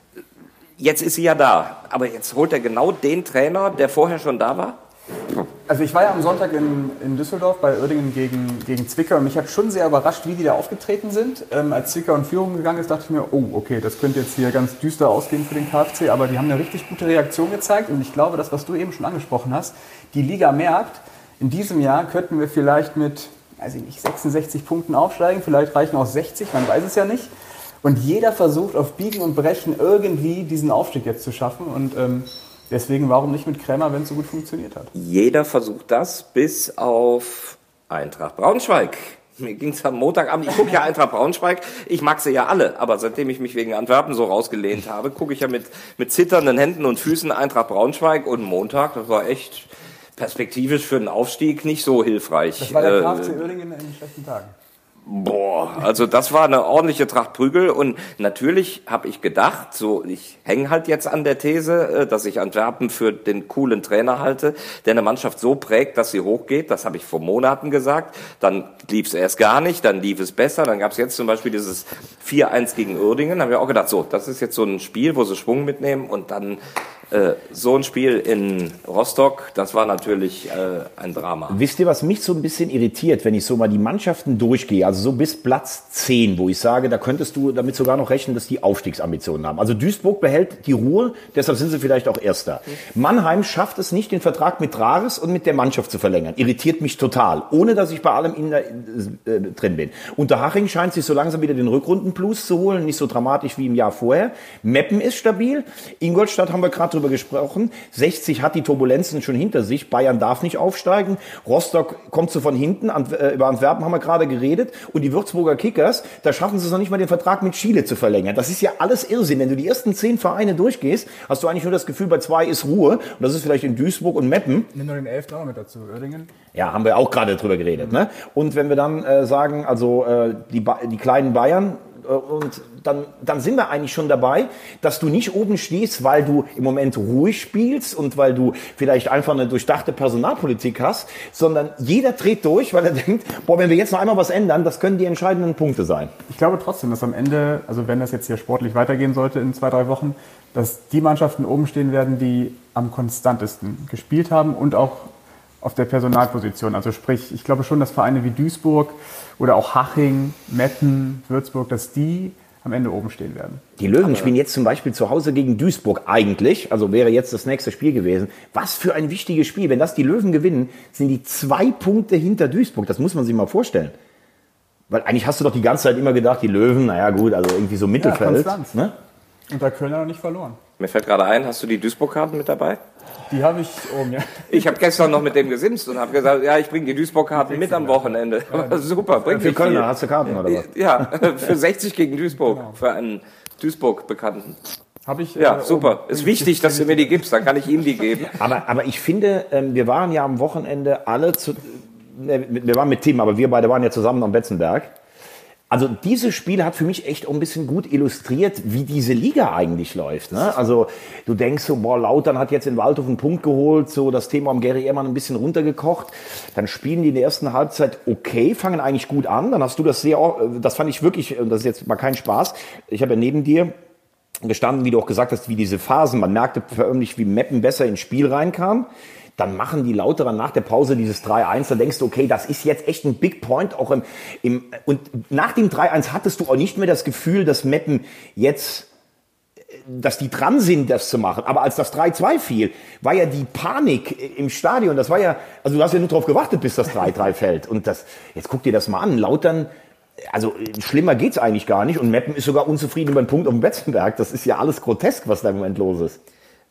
jetzt ist sie ja da, aber jetzt holt er genau den Trainer, der vorher schon da war? Also ich war ja am Sonntag in, in Düsseldorf bei Uerdingen gegen, gegen Zwickau und mich hat schon sehr überrascht, wie die da aufgetreten sind. Ähm, als Zwickau in Führung gegangen ist, dachte ich mir, oh, okay, das könnte jetzt hier ganz düster ausgehen für den K F C, aber die haben eine richtig gute Reaktion gezeigt und ich glaube, das, was du eben schon angesprochen hast, die Liga merkt, in diesem Jahr könnten wir vielleicht mit, weiß ich nicht, sechsundsechzig Punkten aufsteigen, vielleicht reichen auch sechzig, man weiß es ja nicht. Und jeder versucht auf Biegen und Brechen irgendwie diesen Aufstieg jetzt zu schaffen und ähm, deswegen, warum nicht mit Krämer, wenn es so gut funktioniert hat? Jeder versucht das, bis auf Eintracht Braunschweig. Mir ging es am Montagabend, ich gucke ja Eintracht Braunschweig, ich mag sie ja alle, aber seitdem ich mich wegen Antwerpen so rausgelehnt habe, gucke ich ja mit, mit zitternden Händen und Füßen Eintracht Braunschweig und Montag, das war echt perspektivisch für den Aufstieg nicht so hilfreich. Das war der K F C Uerdingen in schlechten Tagen. Boah, also das war eine ordentliche Tracht Prügel und natürlich habe ich gedacht, so ich hänge halt jetzt an der These, dass ich Antwerpen für den coolen Trainer halte, der eine Mannschaft so prägt, dass sie hochgeht. Das habe ich vor Monaten gesagt. Dann lief es erst gar nicht, dann lief es besser. Dann gab es jetzt zum Beispiel dieses vier eins gegen Uerdingen. Da habe ich auch gedacht, so, das ist jetzt so ein Spiel, wo sie Schwung mitnehmen und dann äh, so ein Spiel in Rostock, das war natürlich äh, ein Drama. Wisst ihr, was mich so ein bisschen irritiert, wenn ich so mal die Mannschaften durchgehe, also so bis Platz zehn, wo ich sage, da könntest du damit sogar noch rechnen, dass die Aufstiegsambitionen haben. Also Duisburg behält die Ruhe, deshalb sind sie vielleicht auch Erster. Mannheim schafft es nicht, den Vertrag mit Trares und mit der Mannschaft zu verlängern. Irritiert mich total, ohne dass ich bei allem in der, äh, drin bin. Unterhaching scheint sich so langsam wieder den Rückrundenplus zu holen, nicht so dramatisch wie im Jahr vorher. Meppen ist stabil. Ingolstadt haben wir gerade drüber gesprochen. sechzig hat die Turbulenzen schon hinter sich. Bayern darf nicht aufsteigen. Rostock kommt so von hinten. Ant- äh, über Antwerpen haben wir gerade geredet. Und die Würzburger Kickers, da schaffen sie es noch nicht mal, den Vertrag mit Chile zu verlängern. Das ist ja alles Irrsinn. Wenn du die ersten zehn Vereine durchgehst, hast du eigentlich nur das Gefühl, bei zwei ist Ruhe. Und das ist vielleicht in Duisburg und Meppen. Nimm nur den elften auch mit dazu. Uerdingen. Ja, haben wir auch gerade drüber geredet. Mhm. Ne? Und wenn wir dann äh, sagen, also äh, die, ba- die kleinen Bayern, und dann, dann sind wir eigentlich schon dabei, dass du nicht oben stehst, weil du im Moment ruhig spielst und weil du vielleicht einfach eine durchdachte Personalpolitik hast, sondern jeder dreht durch, weil er denkt, boah, wenn wir jetzt noch einmal was ändern, das können die entscheidenden Punkte sein. Ich glaube trotzdem, dass am Ende, also wenn das jetzt hier sportlich weitergehen sollte in zwei, drei Wochen, dass die Mannschaften oben stehen werden, die am konstantesten gespielt haben und auch auf der Personalposition. Also sprich, ich glaube schon, dass Vereine wie Duisburg oder auch Haching, Meppen, Würzburg, dass die am Ende oben stehen werden. Die Löwen Aber spielen jetzt zum Beispiel zu Hause gegen Duisburg eigentlich, also wäre jetzt das nächste Spiel gewesen. Was für ein wichtiges Spiel. Wenn das die Löwen gewinnen, sind die zwei Punkte hinter Duisburg. Das muss man sich mal vorstellen. Weil eigentlich hast du doch die ganze Zeit immer gedacht, die Löwen, naja gut, also irgendwie so Mittelfeld. Ja, ne? Und da Kölner noch nicht verloren. Mir fällt gerade ein, hast du die Duisburg-Karten mit dabei? Die habe ich oben, ja. Ich habe gestern noch mit dem gesimst und habe gesagt, ja, ich bringe die Duisburg-Karten mit am Wochenende. Ja, super, bring Für Kölner viel. Hast du Karten oder was? Ja, für sechzig gegen Duisburg, genau. Für einen Duisburg-Bekannten. Habe ich. Ja, äh, super. Oben. Ist wichtig, dass du mir die gibst, dann kann ich ihm die geben. Aber, aber ich finde, wir waren ja am Wochenende alle zu, wir waren mit Tim, aber wir beide waren ja zusammen am Betzenberg. Also dieses Spiel hat für mich echt auch ein bisschen gut illustriert, wie diese Liga eigentlich läuft. Ne? Also du denkst so, boah, Lautern hat jetzt in Waldhof einen Punkt geholt, so das Thema um Gary Ehrmann ein bisschen runtergekocht. Dann spielen die in der ersten Halbzeit okay, fangen eigentlich gut an. Dann hast du das sehr, das fand ich wirklich, das ist jetzt mal kein Spaß. Ich habe ja neben dir gestanden, wie du auch gesagt hast, wie diese Phasen, man merkte förmlich, wie Meppen besser ins Spiel reinkam. Dann machen die Lauterer nach der Pause dieses drei eins, da denkst du, okay, das ist jetzt echt ein Big Point, auch im, im und nach dem drei eins hattest du auch nicht mehr das Gefühl, dass Meppen jetzt, dass die dran sind, das zu machen. Aber als das drei zwei fiel, war ja die Panik im Stadion, das war ja, also du hast ja nur drauf gewartet, bis das drei drei fällt. Und das, jetzt guck dir das mal an, Lautern, also schlimmer geht's eigentlich gar nicht und Meppen ist sogar unzufrieden über den Punkt auf dem Betzenberg. Das ist ja alles grotesk, was da im Moment los ist.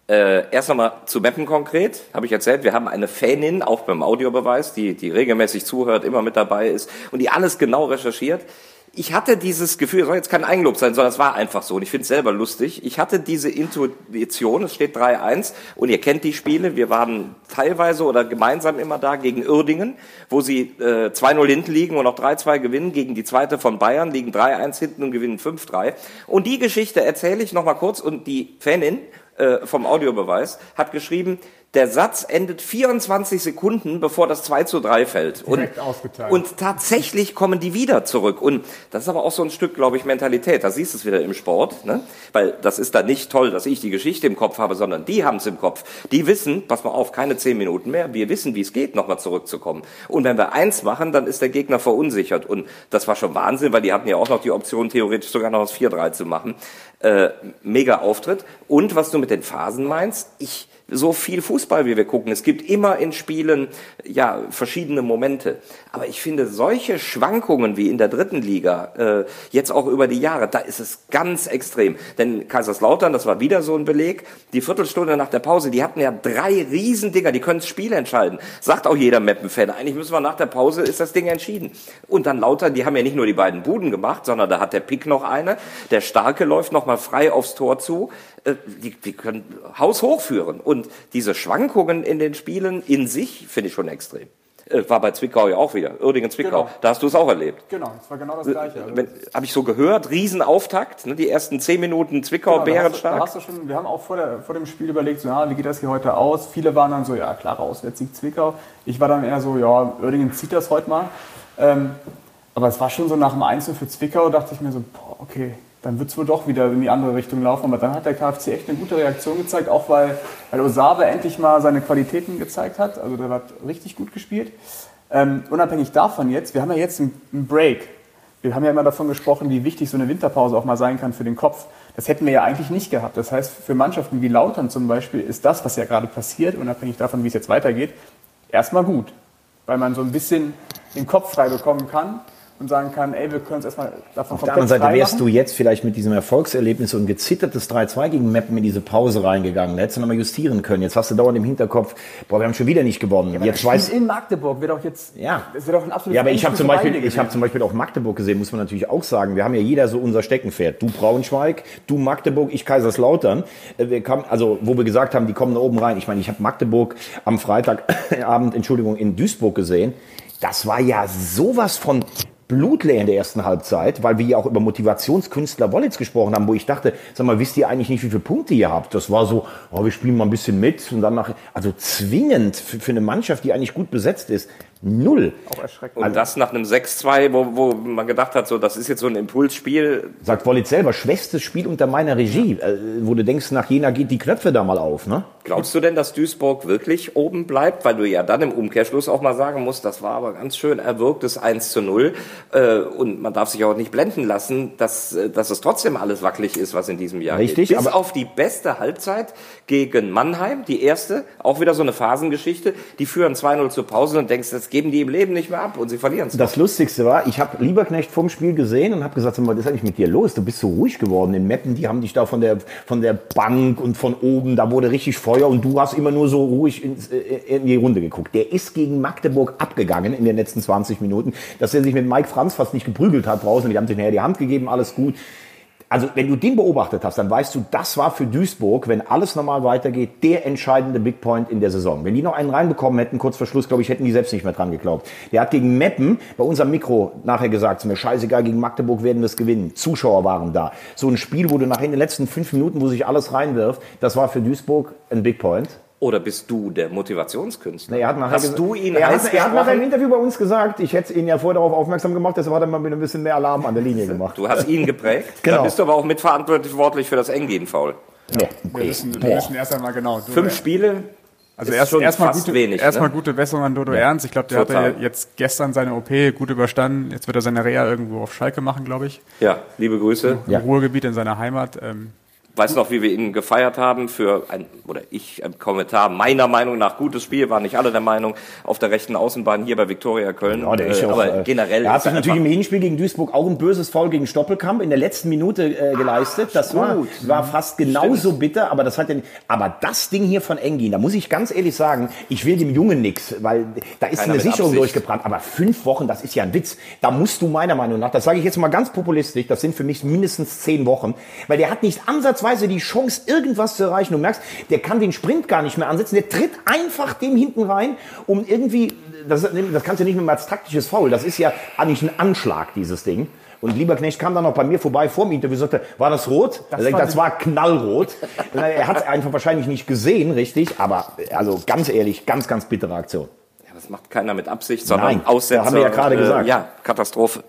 Äh, erst nochmal zu Meppen konkret, habe ich erzählt, wir haben eine Fanin, auch beim Audiobeweis, die, die regelmäßig zuhört, immer mit dabei ist und die alles genau recherchiert. Ich hatte dieses Gefühl, soll jetzt kein Eigenlob sein, sondern es war einfach so und ich finde es selber lustig. Ich hatte diese Intuition, es steht drei eins und ihr kennt die Spiele, wir waren teilweise oder gemeinsam immer da gegen Uerdingen, wo sie äh, zwei null hinten liegen und noch drei zwei gewinnen, gegen die zweite von Bayern, liegen drei eins hinten und gewinnen fünf drei. Und die Geschichte erzähle ich nochmal kurz und die Fanin äh, vom Audiobeweis hat geschrieben, der Satz endet vierundzwanzig Sekunden, bevor das zwei zu drei fällt. Und, und tatsächlich kommen die wieder zurück. Und das ist aber auch so ein Stück, glaube ich, Mentalität. Da siehst du es wieder im Sport. Ne? Weil das ist dann nicht toll, dass ich die Geschichte im Kopf habe, sondern die haben es im Kopf. Die wissen, pass mal auf, keine zehn Minuten mehr. Wir wissen, wie es geht, nochmal zurückzukommen. Und wenn wir eins machen, dann ist der Gegner verunsichert. Und das war schon Wahnsinn, weil die hatten ja auch noch die Option, theoretisch sogar noch das vier drei zu machen. Äh, mega Auftritt. Und was du mit den Phasen meinst, ich... so viel Fußball, wie wir gucken. Es gibt immer in Spielen, ja, verschiedene Momente. Aber ich finde, solche Schwankungen wie in der dritten Liga, äh, jetzt auch über die Jahre, da ist es ganz extrem. Denn Kaiserslautern, das war wieder so ein Beleg, die Viertelstunde nach der Pause, die hatten ja drei Riesendinger, die können das Spiel entscheiden. Sagt auch jeder Meppen-Fan, eigentlich müssen wir nach der Pause, ist das Ding entschieden. Und dann Lautern, die haben ja nicht nur die beiden Buden gemacht, sondern da hat der Pick noch eine, der Starke läuft noch mal frei aufs Tor zu, äh, die, die können haushoch führen. Und diese Schwankungen in den Spielen in sich finde ich schon extrem. Äh, war bei Zwickau ja auch wieder. Uerdingen-Zwickau. Genau. Da hast du es auch erlebt. Genau, es war genau das Gleiche. Also habe ich so gehört, Riesenauftakt, ne, die ersten zehn Minuten Zwickau, genau, bärenstark. Da hast du schon, wir haben auch vor, der, vor dem Spiel überlegt, so, ja, wie geht das hier heute aus? Viele waren dann so, ja, klarer Auswärtssieg Zwickau. Ich war dann eher so, ja, Uerdingen zieht das heute mal. Ähm, aber es war schon so nach dem eins null für Zwickau, dachte ich mir so, boah, okay, dann wird es wohl doch wieder in die andere Richtung laufen. Aber dann hat der K F C echt eine gute Reaktion gezeigt, auch weil, weil Osabe endlich mal seine Qualitäten gezeigt hat. Also der hat richtig gut gespielt. Ähm, unabhängig davon jetzt, wir haben ja jetzt einen, einen Break. Wir haben ja immer davon gesprochen, wie wichtig so eine Winterpause auch mal sein kann für den Kopf. Das hätten wir ja eigentlich nicht gehabt. Das heißt, für Mannschaften wie Lautern zum Beispiel ist das, was ja gerade passiert, unabhängig davon, wie es jetzt weitergeht, erstmal gut. Weil man so ein bisschen den Kopf frei bekommen kann und sagen kann, ey, wir können uns erstmal davon Auf der anderen Seite wärst du jetzt vielleicht mit diesem Erfolgserlebnis und gezittertes drei zwei gegen Meppen in diese Pause reingegangen. Da hättest du nochmal justieren können. Jetzt hast du dauernd im Hinterkopf, boah, wir haben schon wieder nicht gewonnen. Ja, jetzt weiß in Magdeburg wird auch jetzt, ja. Das wird auch ein absolutes Ja, aber ich habe zum Beispiel, ich habe zum Beispiel auch Magdeburg gesehen, muss man natürlich auch sagen. Wir haben ja jeder so unser Steckenpferd. Du Braunschweig, du Magdeburg, ich Kaiserslautern. Wir kamen, also, wo wir gesagt haben, die kommen da oben rein. Ich meine, ich habe Magdeburg am Freitagabend, Entschuldigung, in Duisburg gesehen. Das war ja sowas von blutleer in der ersten Halbzeit, weil wir ja auch über Motivationskünstler Wollitz gesprochen haben, wo ich dachte, sag mal, wisst ihr eigentlich nicht, wie viele Punkte ihr habt? Das war so, oh, wir spielen mal ein bisschen mit und dann nach, also zwingend für, für eine Mannschaft, die eigentlich gut besetzt ist, null. Auch erschreckend. Und das nach einem sechs zwei, wo, wo man gedacht hat, so, das ist jetzt so ein Impulsspiel. Sagt Wollitz selber, schwächstes Spiel unter meiner Regie, ja. Wo du denkst, nach Jena geht die Knöpfe da mal auf, ne? Glaubst du denn, dass Duisburg wirklich oben bleibt? Weil du ja dann im Umkehrschluss auch mal sagen musst, das war aber ganz schön erwirktes eins zu null. Und man darf sich auch nicht blenden lassen, dass, dass es trotzdem alles wackelig ist, was in diesem Jahr Richtig, geht. Bis aber auf die beste Halbzeit gegen Mannheim, die erste, auch wieder so eine Phasengeschichte. Die führen zwei null zur Pause und denkst, das geben die im Leben nicht mehr ab und sie verlieren es. Das Lustigste war, ich habe Lieberknecht vom Spiel gesehen und habe gesagt, was ist eigentlich mit dir los? Du bist so ruhig geworden in Meppen, die haben dich da von der, von der Bank und von oben, da wurde richtig Feuer und du hast immer nur so ruhig ins, in die Runde geguckt. Der ist gegen Magdeburg abgegangen in den letzten zwanzig Minuten, dass er sich mit Mike Franz fast nicht geprügelt hat draußen, die haben sich nachher die Hand gegeben, alles gut. Also wenn du den beobachtet hast, dann weißt du, das war für Duisburg, wenn alles normal weitergeht, der entscheidende Big Point in der Saison. Wenn die noch einen reinbekommen hätten, kurz vor Schluss, glaube ich, hätten die selbst nicht mehr dran geglaubt. Der hat gegen Meppen bei unserem Mikro nachher gesagt, es ist mir scheißegal, gegen Magdeburg werden wir es gewinnen. Zuschauer waren da. So ein Spiel, wo du nachher in den letzten fünf Minuten, wo sich alles reinwirft, das war für Duisburg ein Big Point. Oder bist du der Motivationskünstler? Na, er hat nachher Hast du ihn er heiß hat, er hat nachher im Interview bei uns gesagt, ich hätte ihn ja vorher darauf aufmerksam gemacht, deshalb hat er mal mit ein bisschen mehr Alarm an der Linie gemacht. Du hast ihn geprägt? Genau. Da bist du aber auch mitverantwortlich für das Enggehen-Foul. Ja. Wir wissen, wir wissen erst einmal genau. Fünf ja. Spiele? Also erst, erstmal gute, wenig, erstmal ne? gute Besserung an Dodo ja. Ernst. Ich glaube, der Total. hat ja jetzt gestern seine O P gut überstanden. Jetzt wird er seine Reha irgendwo auf Schalke machen, glaube ich. Ja, liebe Grüße. Im ja. Ruhrgebiet in seiner Heimat. Ähm, weiß noch, wie wir ihn gefeiert haben für ein, oder ich, ein Kommentar, meiner Meinung nach gutes Spiel, waren nicht alle der Meinung, auf der rechten Außenbahn hier bei Viktoria Köln. Ja, der ist äh, auch, aber äh, generell. Er hat sich natürlich im Hinspiel gegen Duisburg auch ein böses Foul gegen Stoppelkamp in der letzten Minute äh, geleistet. Ah, das war, war fast genauso Stimmt. bitter, aber das hat ja nicht, aber das Ding hier von Engin, da muss ich ganz ehrlich sagen, ich will dem Jungen nix, weil da ist Keiner eine Sicherung Absicht. durchgebrannt, aber fünf Wochen, das ist ja ein Witz. Da musst du meiner Meinung nach, das sage ich jetzt mal ganz populistisch, das sind für mich mindestens zehn Wochen, weil der hat nicht ansatzweise die Chance, irgendwas zu erreichen. Du merkst, der kann den Sprint gar nicht mehr ansetzen. Der tritt einfach dem hinten rein, um irgendwie, das, das kannst du nicht mehr als taktisches Foul. Das ist ja eigentlich ein Anschlag, dieses Ding. Und Lieberknecht kam dann noch bei mir vorbei vor dem Interview und sagte, war das rot? Das, denke, war, das war knallrot. Er hat es einfach wahrscheinlich nicht gesehen, richtig. Aber also ganz ehrlich, ganz, ganz bittere Aktion. Ja, das macht keiner mit Absicht, sondern Nein, Aussetzer. haben wir ja gerade äh, gesagt. Ja, Katastrophe.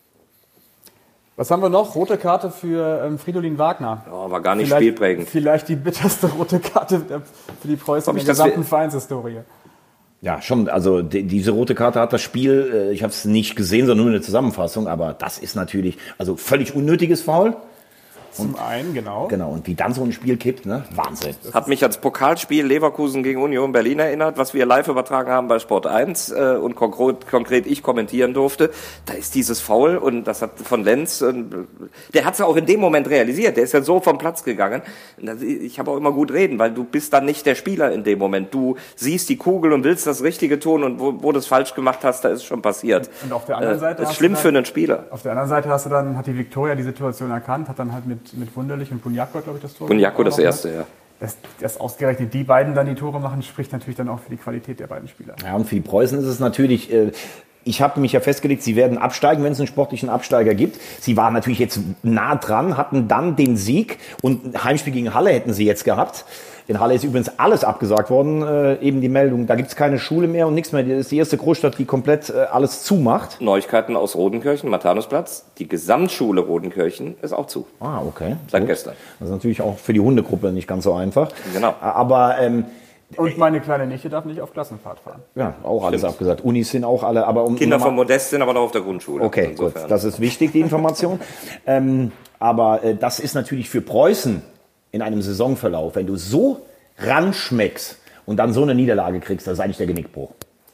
Was haben wir noch? Rote Karte für ähm, Fridolin Wagner. Ja, war gar nicht vielleicht, spielprägend. Vielleicht die bitterste rote Karte für die Preußen in der gesamten Vereinshistorie. Ja, schon. Also die, diese rote Karte hat das Spiel, äh, ich habe es nicht gesehen, sondern nur eine Zusammenfassung, aber das ist natürlich also völlig unnötiges Foul. Zum einen, genau. Genau, und wie dann so ein Spiel kippt, ne? Wahnsinn. Hat mich ans Pokalspiel Leverkusen gegen Union Berlin erinnert, was wir live übertragen haben bei Sport eins äh, und konkret, konkret ich kommentieren durfte. Da ist dieses Foul und das hat von Lenz, äh, der hat es auch in dem Moment realisiert, der ist ja so vom Platz gegangen. Ich habe auch immer gut reden, weil du bist dann nicht der Spieler in dem Moment. Du siehst die Kugel und willst das Richtige tun und wo, wo du es falsch gemacht hast, da ist es schon passiert. Und auf der anderen Seite äh, ist schlimm dann, für einen Spieler. Auf der anderen Seite hast du dann, hat die Viktoria die Situation erkannt, hat dann halt mit mit Wunderlich und Bunjako, glaube ich, das Tor. Bunjako das erste, ja. Dass, dass ausgerechnet die beiden dann die Tore machen, spricht natürlich dann auch für die Qualität der beiden Spieler. Ja, und für die Preußen ist es natürlich, äh, ich habe mich ja festgelegt, sie werden absteigen, wenn es einen sportlichen Absteiger gibt. Sie waren natürlich jetzt nah dran, hatten dann den Sieg und ein Heimspiel gegen Halle hätten sie jetzt gehabt. In Halle ist übrigens alles abgesagt worden, äh, eben die Meldung. Da gibt es keine Schule mehr und nichts mehr. Das ist die erste Großstadt, die komplett äh, alles zumacht. Neuigkeiten aus Rodenkirchen, Mathanusplatz. Die Gesamtschule Rodenkirchen ist auch zu. Ah, okay. Seit Gut. gestern. Das ist natürlich auch für die Hundegruppe nicht ganz so einfach. Genau. Aber ähm, und meine kleine Nichte darf nicht auf Klassenfahrt fahren. Ja, auch alles Stimmt. abgesagt. Unis sind auch alle, aber um Kinder von Modest sind aber noch auf der Grundschule. Okay, insofern. Gut, das ist wichtig, die Information. ähm, aber äh, das ist natürlich für Preußen in einem Saisonverlauf, wenn du so ranschmeckst und dann so eine Niederlage kriegst, das ist eigentlich der Genickbruch.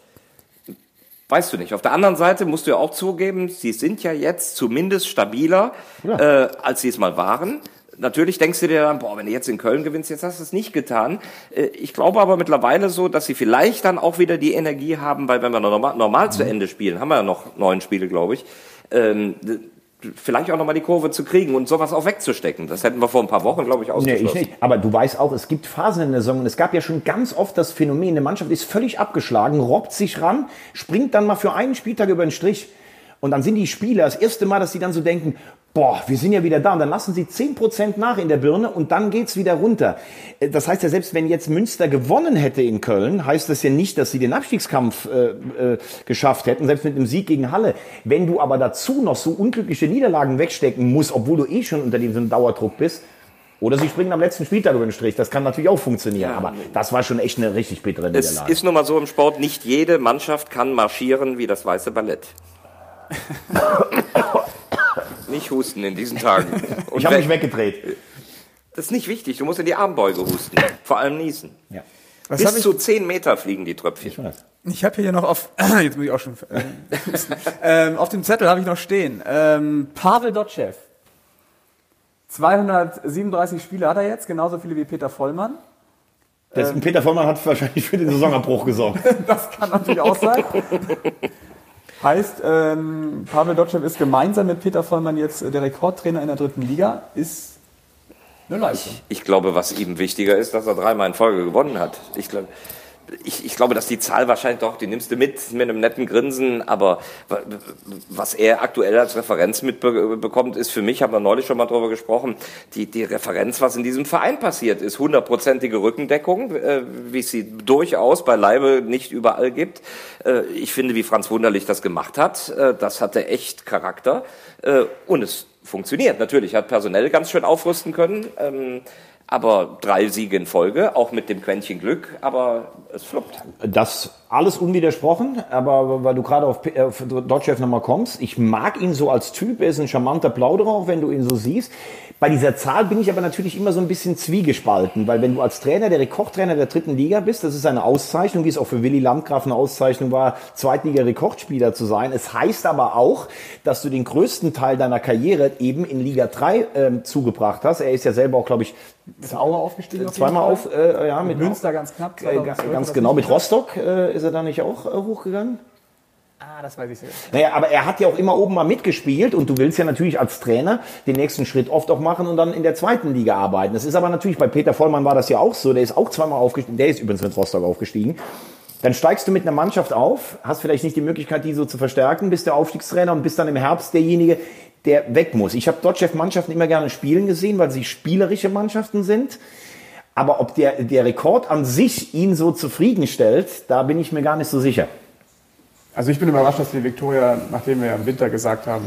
Weißt du nicht. Auf der anderen Seite musst du ja auch zugeben, sie sind ja jetzt zumindest stabiler, ja. äh, als sie es mal waren. Natürlich denkst du dir dann, boah, wenn du jetzt in Köln gewinnst, jetzt hast du es nicht getan. Äh, ich glaube aber mittlerweile so, dass sie vielleicht dann auch wieder die Energie haben, weil wenn wir normal, normal mhm. zu Ende spielen, haben wir ja noch neun Spiele, glaube ich, ähm, vielleicht auch nochmal die Kurve zu kriegen und sowas auch wegzustecken. Das hätten wir vor ein paar Wochen, glaube ich, ausgeschlossen. Nee, ich nicht. Aber du weißt auch, es gibt Phasen in der Saison und es gab ja schon ganz oft das Phänomen, eine Mannschaft ist völlig abgeschlagen, robbt sich ran, springt dann mal für einen Spieltag über den Strich und dann sind die Spieler das erste Mal, dass sie dann so denken, boah, wir sind ja wieder da und dann lassen sie zehn Prozent nach in der Birne und dann geht's wieder runter. Das heißt ja, selbst wenn jetzt Münster gewonnen hätte in Köln, heißt das ja nicht, dass sie den Abstiegskampf äh, äh, geschafft hätten, selbst mit einem Sieg gegen Halle. Wenn du aber dazu noch so unglückliche Niederlagen wegstecken musst, obwohl du eh schon unter diesem Dauerdruck bist, oder sie springen am letzten Spieltag über den Strich, das kann natürlich auch funktionieren, ja, aber das war schon echt eine richtig bittere Niederlage. Es ist nun mal so im Sport, nicht jede Mannschaft kann marschieren wie das Weiße Ballett. Nicht husten in diesen Tagen. Und ich habe mich weggedreht. Das ist nicht wichtig. Du musst in die Armbeuge husten. Vor allem niesen. Ja. Was Bis zu zehn Meter fliegen die Tröpfchen. Ich weiß. Ich habe hier noch auf, jetzt muss ich auch schon, äh, ähm, auf dem Zettel habe ich noch stehen, ähm, Pavel Dotschew. zweihundertsiebenunddreißig Spiele hat er jetzt, genauso viele wie Peter Vollmann. Das, ähm, Peter Vollmann hat wahrscheinlich für den Saisonabbruch gesorgt. Das kann natürlich auch sein. Heißt, ähm, Pavel Dotschew ist gemeinsam mit Peter Vollmann jetzt der Rekordtrainer in der dritten Liga, ist eine Leistung. Ich, ich glaube, was ihm wichtiger ist, dass er dreimal in Folge gewonnen hat. Ich glaube, ich, ich glaube, dass die Zahl wahrscheinlich doch, die nimmst du mit, mit einem netten Grinsen, aber was er aktuell als Referenz mitbekommt, ist für mich, haben wir neulich schon mal drüber gesprochen, die, die Referenz, was in diesem Verein passiert ist. Hundertprozentige Rückendeckung, äh, wie es sie durchaus beileibe nicht überall gibt. Äh, ich finde, wie Franz Wunderlich das gemacht hat, äh, das hatte echt Charakter äh, und es funktioniert. Natürlich, hat personell ganz schön aufrüsten können, ähm, aber drei Siege in Folge, auch mit dem Quäntchen Glück, aber es fluppt. Das alles unwidersprochen, aber weil du gerade auf, auf Dotschew nochmal kommst, ich mag ihn so als Typ, er ist ein charmanter Plauderer, auch wenn du ihn so siehst. Bei dieser Zahl bin ich aber natürlich immer so ein bisschen zwiegespalten, weil wenn du als Trainer, der Rekordtrainer der dritten Liga bist, das ist eine Auszeichnung, wie es auch für Willi Landgraf eine Auszeichnung war, Zweitliga-Rekordspieler zu sein. Es heißt aber auch, dass du den größten Teil deiner Karriere eben in Liga drei ähm, zugebracht hast. Er ist ja selber auch, glaube ich, Mit Aue aufgestiegen? Auf zweimal auf, äh, ja, mit, mit Münster ganz knapp. Äh, ganz genau, mit Rostock äh, ist er da nicht auch äh, hochgegangen? Ah, das weiß ich sehr. Naja, aber er hat ja auch immer oben mal mitgespielt und du willst ja natürlich als Trainer den nächsten Schritt oft auch machen und dann in der zweiten Liga arbeiten. Das ist aber natürlich, bei Peter Vollmann war das ja auch so, der ist auch zweimal aufgestiegen, der ist übrigens mit Rostock aufgestiegen. Dann steigst du mit einer Mannschaft auf, hast vielleicht nicht die Möglichkeit, die so zu verstärken, bist der Aufstiegstrainer und bist dann im Herbst derjenige, der weg muss. Ich habe Dotschew-Mannschaften immer gerne spielen gesehen, weil sie spielerische Mannschaften sind. Aber ob der, der Rekord an sich ihn so zufriedenstellt, da bin ich mir gar nicht so sicher. Also ich bin überrascht, dass die Viktoria, nachdem wir ja im Winter gesagt haben,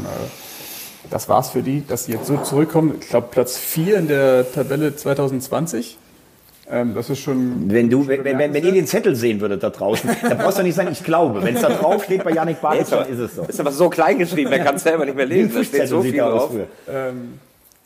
äh, das war's für die, dass sie jetzt so zurückkommen. Ich glaube Platz vier in der Tabelle zwanzig zwanzig. Ähm, das ist schon... Wenn du, wenn, wenn, wenn ihr den Zettel sehen würdet da draußen, dann brauchst du nicht sagen, ich glaube. Wenn es da drauf steht bei Yannick Bartels, dann ist es so. Ist aber so klein geschrieben, er kann es selber nicht mehr lesen. Da steht so viel drauf. Ähm,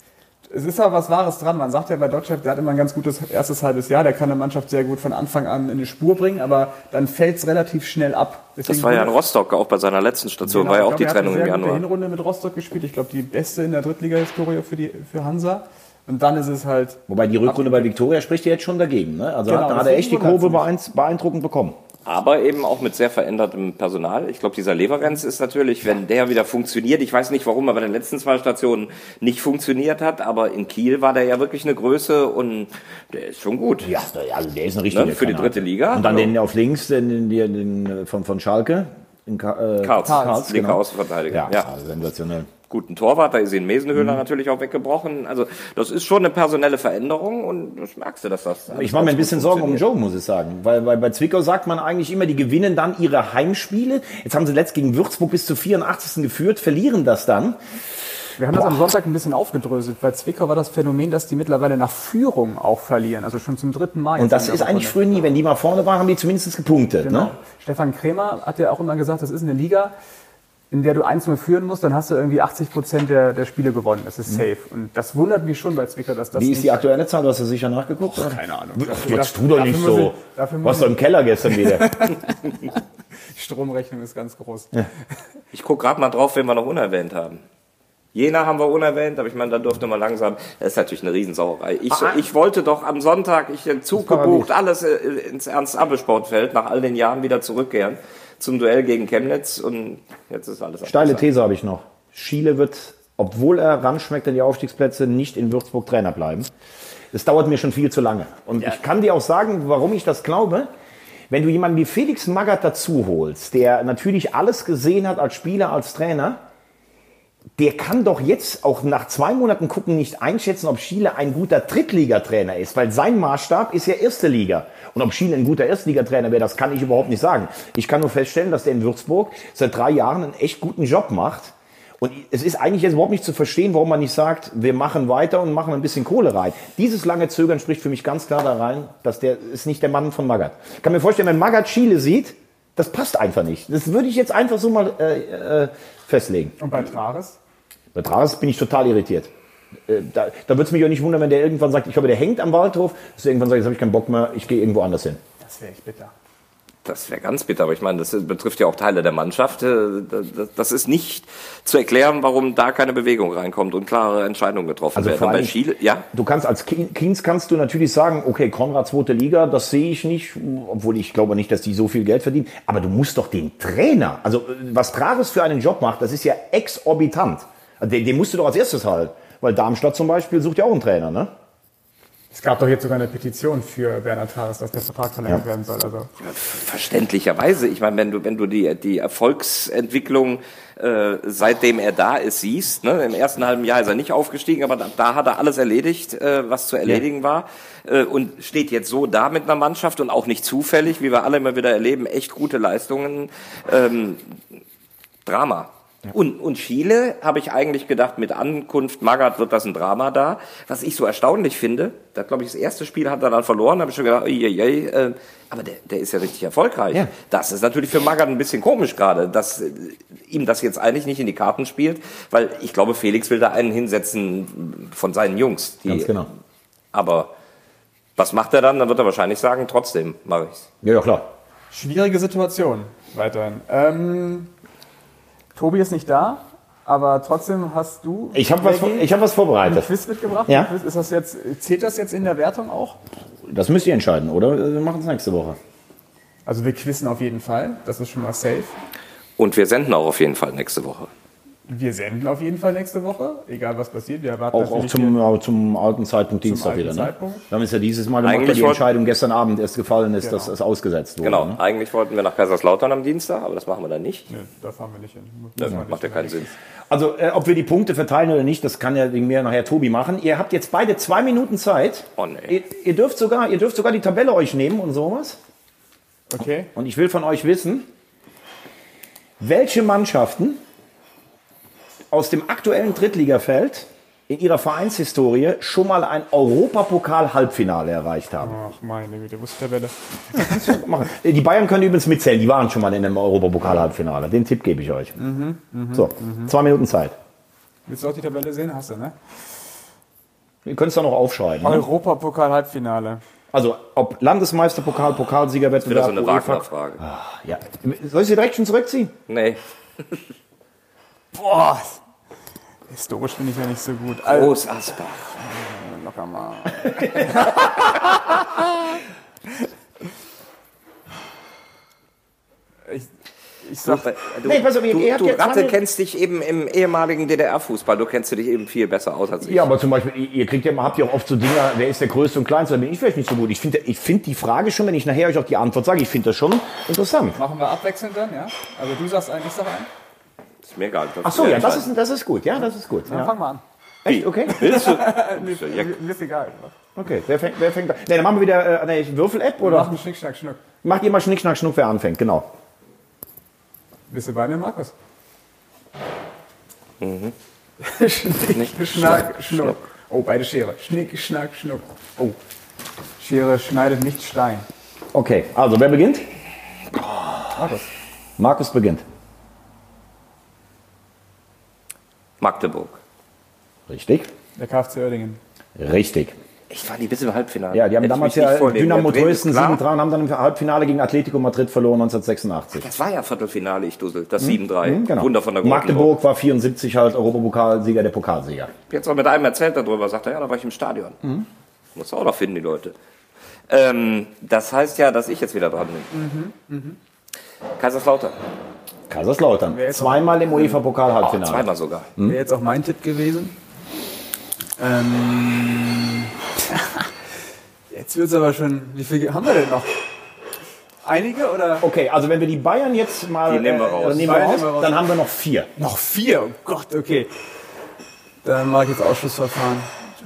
es ist aber was Wahres dran. Man sagt ja bei Dotschew, der hat immer ein ganz gutes erstes halbes Jahr. Der kann eine Mannschaft sehr gut von Anfang an in die Spur bringen, aber dann fällt es relativ schnell ab. Deswegen das war ja in Rostock, auch bei seiner letzten Station, genau, war ja auch glaub, die Trennung im Januar. Er hat eine sehr Januar. gute Hinrunde mit Rostock gespielt. Ich glaube, die beste in der Drittliga-Historie für, die, für Hansa. Und dann ist es halt... Wobei die Rückrunde bei Viktoria spricht ja jetzt schon dagegen. Ne? Also genau, hat, da hat er echt die Kurve beeindruckend bekommen. Aber eben auch mit sehr verändertem Personal. Ich glaube, dieser Leverenz ist natürlich, wenn der wieder funktioniert, ich weiß nicht, warum er bei den letzten zwei Stationen nicht funktioniert hat, aber in Kiel war der ja wirklich eine Größe und der ist schon gut. Ja, also der ist ein richtiger Ne, für die dritte Liga. Und dann den auf links, den, den, den von, von Schalke. In Ka äh, Karls, Karls, linker genau. Außenverteidiger. Ja, Ja. Also sensationell. Guten Torwart, da ist ihn Mesenhöhler mhm. natürlich auch weggebrochen. Also das ist schon eine personelle Veränderung und das merkst du, dass das... Ich mache mir ein bisschen Sorgen um Joe, muss ich sagen. Weil, weil bei Zwickau sagt man eigentlich immer, die gewinnen dann ihre Heimspiele. Jetzt haben sie letzt gegen Würzburg bis zur vierundachtzigsten geführt, verlieren das dann. Wir haben Boah. das am Sonntag ein bisschen aufgedröselt. Bei Zwickau war das Phänomen, dass die mittlerweile nach Führung auch verlieren. Also schon zum dritten Mal. Und das ist eigentlich früher nie. Wenn die mal vorne waren, haben die zumindest gepunktet. Genau. Ne? Stefan Krämer hat ja auch immer gesagt, das ist eine Liga, in der du eins null führen musst, dann hast du irgendwie achtzig Prozent der, der Spiele gewonnen. Das ist safe. Und das wundert mich schon bei Zwickau, dass das... Wie ist die aktuelle Zahl? Du hast ja sicher nachgeguckt? Oh, keine Ahnung. Jetzt tu doch nicht so. Was war im Keller gestern wieder? Die Stromrechnung ist ganz groß. Ja. Ich gucke gerade mal drauf, wen wir noch unerwähnt haben. Jena haben wir unerwähnt, aber ich meine, da durfte man langsam, das ist natürlich eine Riesensauerei. Ich, Ah, ich wollte doch am Sonntag, ich den Zug gebucht, alles ins Ernst-Abbe-Sportfeld, nach all den Jahren wieder zurückkehren zum Duell gegen Chemnitz und jetzt ist alles Steile These habe ich noch. Schiele wird, obwohl er ranschmeckt an die Aufstiegsplätze, nicht in Würzburg Trainer bleiben. Das dauert mir schon viel zu lange. Und ja. ich kann dir auch sagen, warum ich das glaube. Wenn du jemanden wie Felix Magath dazu holst, der natürlich alles gesehen hat als Spieler, als Trainer, der kann doch jetzt auch nach zwei Monaten gucken nicht einschätzen, ob Schiele ein guter Drittligatrainer ist, weil sein Maßstab ist ja erste Liga. Und ob Schiele ein guter Erstligatrainer wäre, das kann ich überhaupt nicht sagen. Ich kann nur feststellen, dass der in Würzburg seit drei Jahren einen echt guten Job macht. Und es ist eigentlich jetzt überhaupt nicht zu verstehen, warum man nicht sagt, wir machen weiter und machen ein bisschen Kohle rein. Dieses lange Zögern spricht für mich ganz klar da rein, dass der ist nicht der Mann von Magath. Ich kann mir vorstellen, wenn Magath Schiele sieht, das passt einfach nicht. Das würde ich jetzt einfach so mal äh, äh, festlegen. Und bei Trares? Bei Trares bin ich total irritiert. Äh, da da würde es mich auch nicht wundern, wenn der irgendwann sagt, ich glaube, der hängt am Waldhof, dass er irgendwann sagt, jetzt habe ich keinen Bock mehr, ich gehe irgendwo anders hin. Das wäre echt bitter. Das wäre ganz bitter, aber ich meine, das betrifft ja auch Teile der Mannschaft. Das ist nicht zu erklären, warum da keine Bewegung reinkommt und klare Entscheidungen getroffen Also werden. vor allem, bei Schiele, ja. Du kannst als Kienz kannst du natürlich sagen, okay, Konrad zweite Liga, das sehe ich nicht, obwohl ich glaube nicht, dass die so viel Geld verdienen. Aber du musst doch den Trainer, also was Trares für einen Job macht, das ist ja exorbitant. Den, den musst du doch als erstes halten, weil Darmstadt zum Beispiel sucht ja auch einen Trainer, ne? Es gab doch jetzt sogar eine Petition für Bernhard Trares, dass der Vertrag verlängert Ja. werden soll. Also. Ja, verständlicherweise. Ich meine, wenn du, wenn du die, die Erfolgsentwicklung äh, seitdem er da ist, siehst, ne? Im ersten halben Jahr ist er nicht aufgestiegen, aber da, da hat er alles erledigt, äh, was zu erledigen ja. war. Äh, und steht jetzt so da mit einer Mannschaft und auch nicht zufällig, wie wir alle immer wieder erleben, echt gute Leistungen. Ähm, Drama. Und, und Chile, habe ich eigentlich gedacht, mit Ankunft Magath wird das ein Drama da. Was ich so erstaunlich finde, da glaube ich, das erste Spiel hat er dann verloren, habe ich schon gedacht, oi, oi, oi, äh, aber der, der ist ja richtig erfolgreich. Ja. Das ist natürlich für Magath ein bisschen komisch gerade, dass äh, ihm das jetzt eigentlich nicht in die Karten spielt, weil ich glaube, Felix will da einen hinsetzen von seinen Jungs. Die, Ganz genau. Aber was macht er dann? Dann wird er wahrscheinlich sagen, trotzdem mache ich's. Ja, ja, klar. Schwierige Situation weiterhin. Ähm, Tobi ist nicht da, aber trotzdem hast du. Ich habe was, ich hab was vorbereitet. Ein Quiz mitgebracht. Ja. Ist das jetzt, zählt das jetzt in der Wertung auch? Das müsst ihr entscheiden, oder? Wir machen es nächste Woche. Also wir quizzen auf jeden Fall. Das ist schon mal safe. Und wir senden auch auf jeden Fall nächste Woche. Wir senden auf jeden Fall nächste Woche, egal was passiert. Wir erwarten Auch, auch zum, ja, zum alten Zeitpunkt Dienstag alten wieder. Ne? Zeitpunkt. Wir haben es ja dieses Mal gemacht, weil Eigentlich die wollt- Entscheidung gestern Abend erst gefallen ist, Genau. dass es ausgesetzt wurde. Genau, Ne? eigentlich wollten wir nach Kaiserslautern am Dienstag, aber das machen wir dann nicht. Nö, da fahren wir nicht hin. Muss Das man nicht macht ja keinen Sinn. Also, äh, ob wir die Punkte verteilen oder nicht, das kann ja wegen mir nachher Tobi machen. Ihr habt jetzt beide zwei Minuten Zeit. Oh nee. Ihr, ihr, dürft sogar, ihr dürft sogar die Tabelle euch nehmen und sowas. Okay. Und ich will von euch wissen, welche Mannschaften aus dem aktuellen Drittligafeld in ihrer Vereinshistorie schon mal ein Europapokal-Halbfinale erreicht haben. Ach meine Güte, wo ist die Tabelle? Machen. Die Bayern können übrigens mitzählen, die waren schon mal in einem Europapokal-Halbfinale. Den Tipp gebe ich euch. Mhm, so, zwei Minuten Zeit. Willst du auch die Tabelle sehen? Hast du, ne? Ihr könnt es da noch aufschreiben. Ne? Europapokal-Halbfinale. Also, ob Landesmeisterpokal, Pokalsiegerwettbewerb, Wieder so eine UEFA. Wagner-Frage. Ja. Soll ich sie direkt schon zurückziehen? Nee. Boah, historisch bin ich ja nicht so gut. Also, Groß Asbach. locker mal. ich, ich sag, Du, Nee, pass auf, ihr- du, ihr habt du jetzt Ratte meine- kennst dich eben im ehemaligen D D R-Fußball. Du kennst dich eben viel besser aus als ich. Ja, aber zum Beispiel, ihr- ihr kriegt ja, habt ja auch oft so Dinger, wer ist der Größte und Kleinste, da bin ich vielleicht nicht so gut. Ich finde ich find die Frage schon, wenn ich nachher euch auch die Antwort sage, ich finde das schon interessant. machen wir abwechselnd dann, ja? Also du sagst ein, ich sag ein. Ist mir egal. Ach so, ja, das ist, das ist gut, ja, das ist gut. Dann Ja. fangen wir an. Echt, okay? Willst du? Mir, mir ist egal. Okay, wer fängt, wer fängt an? Nee, dann machen wir wieder äh, eine Würfel-App, Oder? Mach oder? einen Schnick, Schnack, Schnuck. Macht ihr mal Schnick, Schnack, Schnuck, wer anfängt, genau. Bist du bei mir, Markus? Mhm. Schnick, Schnack, Schnuck. Oh, beide Schere. Schnick, Schnack, Schnuck. Oh. Schere schneidet nicht Stein. Okay, also wer beginnt? Markus. Markus beginnt. Magdeburg. Richtig. Der K F C Oerdingen. Richtig. Ich war die bis im Halbfinale. Ja, die haben Hätte ich damals mich nicht ja vornehmen. Dynamo Der Trainer ist Dresden klar. sieben drei und haben dann im Halbfinale gegen Atletico Madrid verloren neunzehnhundertsechsundachtzig. Das war ja Viertelfinale, ich Dussel. Das sieben drei. Mhm, genau. Wunder von der Magdeburg war vierundsiebzig halt Europapokalsieger, der Pokalsieger. Jetzt auch mit einem erzählt darüber, sagt er, ja, da war ich im Stadion. Mhm. Muss auch noch finden, die Leute. Ähm, das heißt ja, dass ich jetzt wieder dran bin. Mhm, Kaiserslautern. Kaiserslautern. jetzt Zweimal im UEFA-Pokal-Halbfinale. Zweimal sogar. Wäre jetzt auch mein Tipp gewesen. Ähm, jetzt wird es aber schon. Wie viel haben wir denn noch? Einige oder? Okay, also wenn wir die Bayern jetzt mal Die nehmen wir äh, raus. nehmen wir Bayern raus, nehmen wir raus. dann haben wir noch vier. Noch vier? Oh Gott, okay. Dann mache ich jetzt Ausschussverfahren.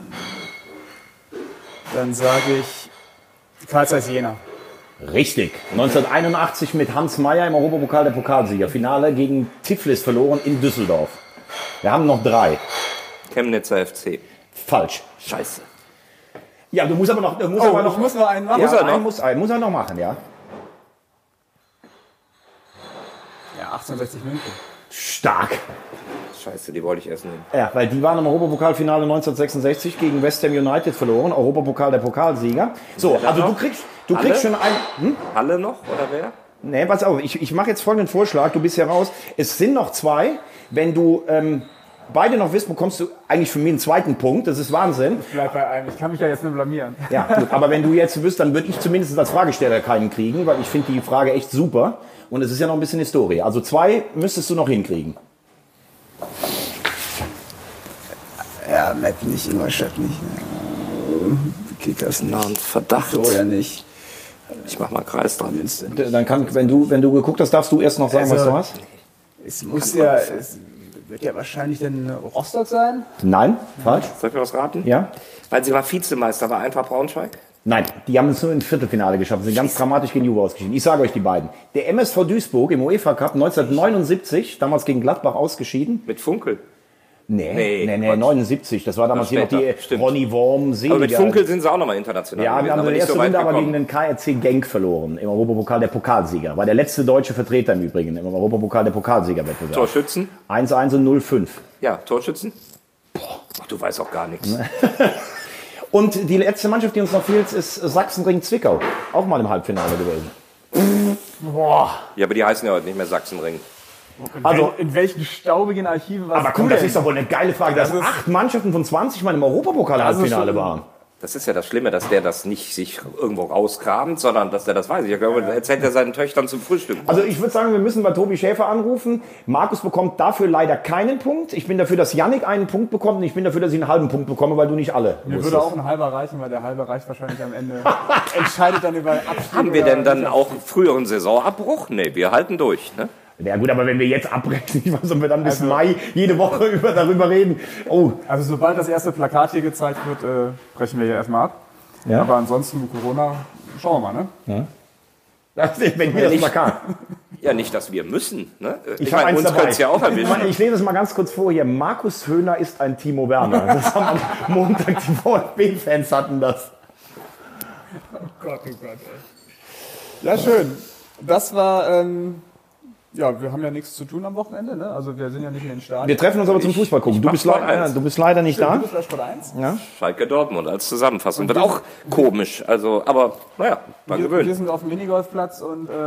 Dann sage ich Karl Zeiss Jena. Richtig. neunzehnhunderteinundachtzig mit Hans Meyer im Europapokal der Pokalsieger. Finale gegen Tiflis verloren in Düsseldorf. Wir haben noch drei. Chemnitzer F C. Falsch. Scheiße. Ja, du musst aber noch, du musst Oh, aber noch, ich muss noch einen machen. ja, Muss er noch? einen muss, einen muss er noch machen, ja. Ja, achtzehnhundertsechzig München. Stark. Scheiße, die wollte ich erst nehmen. Ja, weil die waren im Europapokalfinale neunzehnhundertsechsundsechzig gegen West Ham United verloren. Europapokal der Pokalsieger. So, also du kriegst, du Alle? kriegst schon ein. Hm? Halle noch, oder wer? Nee, pass auf, ich, ich mache jetzt folgenden Vorschlag. Du bist hier raus. Es sind noch zwei. Wenn du ähm, beide noch wisst, bekommst du eigentlich von mir einen zweiten Punkt. Das ist Wahnsinn. Bleib bei einem. Ich kann mich ja jetzt nur blamieren. Ja, gut. Aber wenn du jetzt wüsst, dann würde ich zumindest als Fragesteller keinen kriegen, weil ich finde die Frage echt super. Und es ist ja noch ein bisschen Historie. Also zwei müsstest du noch hinkriegen. Ja, Map nicht, Ingolstadt nicht. Kickers Na, nicht. und Verdacht. So ja nicht. Ich mach mal einen Kreis dran. Dann kann, wenn du, wenn du geguckt hast, darfst du erst noch sagen, was Also- du hast. Es muss ja, es wird ja wahrscheinlich dann Rostock sein. Nein, falsch. Soll ich mir was raten? Ja. Weil sie mal Vizemeister war, einfach Braunschweig? Nein, die haben es nur ins Viertelfinale geschafft, sind ganz dramatisch gegen Juve ausgeschieden. Ich sage euch die beiden. Der M S V Duisburg im UEFA Cup neunzehnhundertneunundsiebzig, damals gegen Gladbach ausgeschieden. Mit Funkel. Nee, Nee, nee, nee, Quatsch. neunundsiebzig. Das war damals Das hier noch die später, stimmt. Ronny Worm, Seliger. Aber mit Funkel sind sie auch nochmal international. Ja, wir gewesen, haben aber die nicht erste so weit Runde aber gekommen. gegen den K R C Genk verloren. Im Europapokal der Pokalsieger. War der letzte deutsche Vertreter im Übrigen. Im Europapokal der Pokalsiegerwettbewerb. Torschützen? eins eins und null fünf. Ja, Torschützen? Boah, du weißt auch gar nichts. Und die letzte Mannschaft, die uns noch fehlt, ist Sachsenring-Zwickau. Auch mal im Halbfinale gewesen. Boah. Ja, aber die heißen ja heute nicht mehr Sachsenring. Also, In welchen staubigen Archiven warst aber komm, du das denn? ist doch wohl eine geile Frage, dass Das ist- acht Mannschaften von zwanzig mal im Europapokal-Halbfinale schon- waren. Das ist ja das Schlimme, dass der das nicht sich irgendwo rauskramt, sondern dass der das weiß. Ich glaube, er erzählt er seinen Töchtern zum Frühstück. Also ich würde sagen, wir müssen bei Tobi Schäfer anrufen. Markus bekommt dafür leider keinen Punkt. Ich bin dafür, dass Yannick einen Punkt bekommt und ich bin dafür, dass ich einen halben Punkt bekomme, weil du nicht alle Mir wusstest. würde auch ein halber reichen, weil der halbe reicht wahrscheinlich am Ende. Entscheidet dann über Abstieg. Haben wir oder denn dann nicht. auch früheren Saisonabbruch? Nee, wir halten durch. Ne? Ja gut, aber wenn wir jetzt abbrechen, ich weiß, ob wir dann bis Also- Mai jede Woche über, darüber reden. Oh, Also sobald das erste Plakat hier gezeigt wird, äh, brechen wir hier erstmal ab. Ja. Aber ansonsten Corona, schauen wir mal, ne? das ist, wenn wir das Plakat. Ja, nicht, dass wir müssen. Ne? Ich, Ich habe meine, eins uns dabei. könnte es ja auch ich, erwischen. ich lese es mal ganz kurz vor hier. Markus Höhner ist ein Timo Werner. Das haben am Montag die VfB-Fans hatten das. Oh Gott, oh Gott, ey. Ja, schön. Das war, ähm, ja, wir haben ja nichts zu tun am Wochenende, ne? Also wir sind ja nicht in den Stadien. Wir treffen uns aber zum Ich- Fußball gucken. ich Du mach bist, Sport leider, eins. du bist leider nicht Du da. bist bei Sport eins. Ja? Schalke Dortmund als Zusammenfassung. Wird auch komisch. Also, aber naja, war Wir, wir gewöhnt. sind auf dem Minigolfplatz und äh,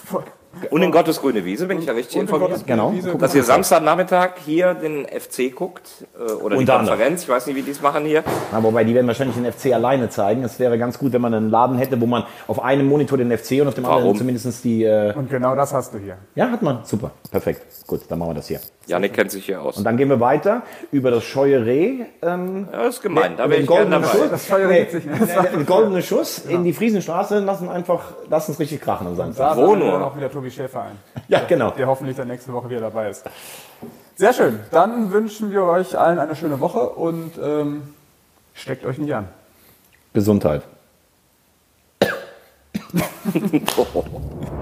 Und in Gottes grüne Wiese, bin ich ja richtig und in informiert. Gottes Genau. Wiese. Dass ihr Samstagnachmittag hier den F C guckt äh, oder die Unter anderem. Konferenz, ich weiß nicht, wie die es machen hier. Ja, wobei, die werden wahrscheinlich den F C alleine zeigen. Es wäre ganz gut, wenn man einen Laden hätte, wo man auf einem Monitor den F C und auf dem anderen Warum? zumindest die... Äh Und genau das hast du hier. ja, hat man. Super. Perfekt. Gut, dann machen wir das hier. Janik kennt sich hier aus. Und dann gehen wir weiter über das scheue Reh. Ähm, Ja, das ist gemein, da den wäre ich gerne goldenen dabei. Schuss. Das Feuer Nee, regt sich nicht. der goldene Schuss in die Friesenstraße. Lassen einfach, lassen es richtig krachen am Samstag. Da Wo sammeln wir nur? dann auch wieder Tobi Schäfer ein, Ja, genau. der hoffentlich dann nächste Woche wieder dabei ist. Sehr schön. Dann wünschen wir euch allen eine schöne Woche und ähm, steckt euch nicht an. Gesundheit.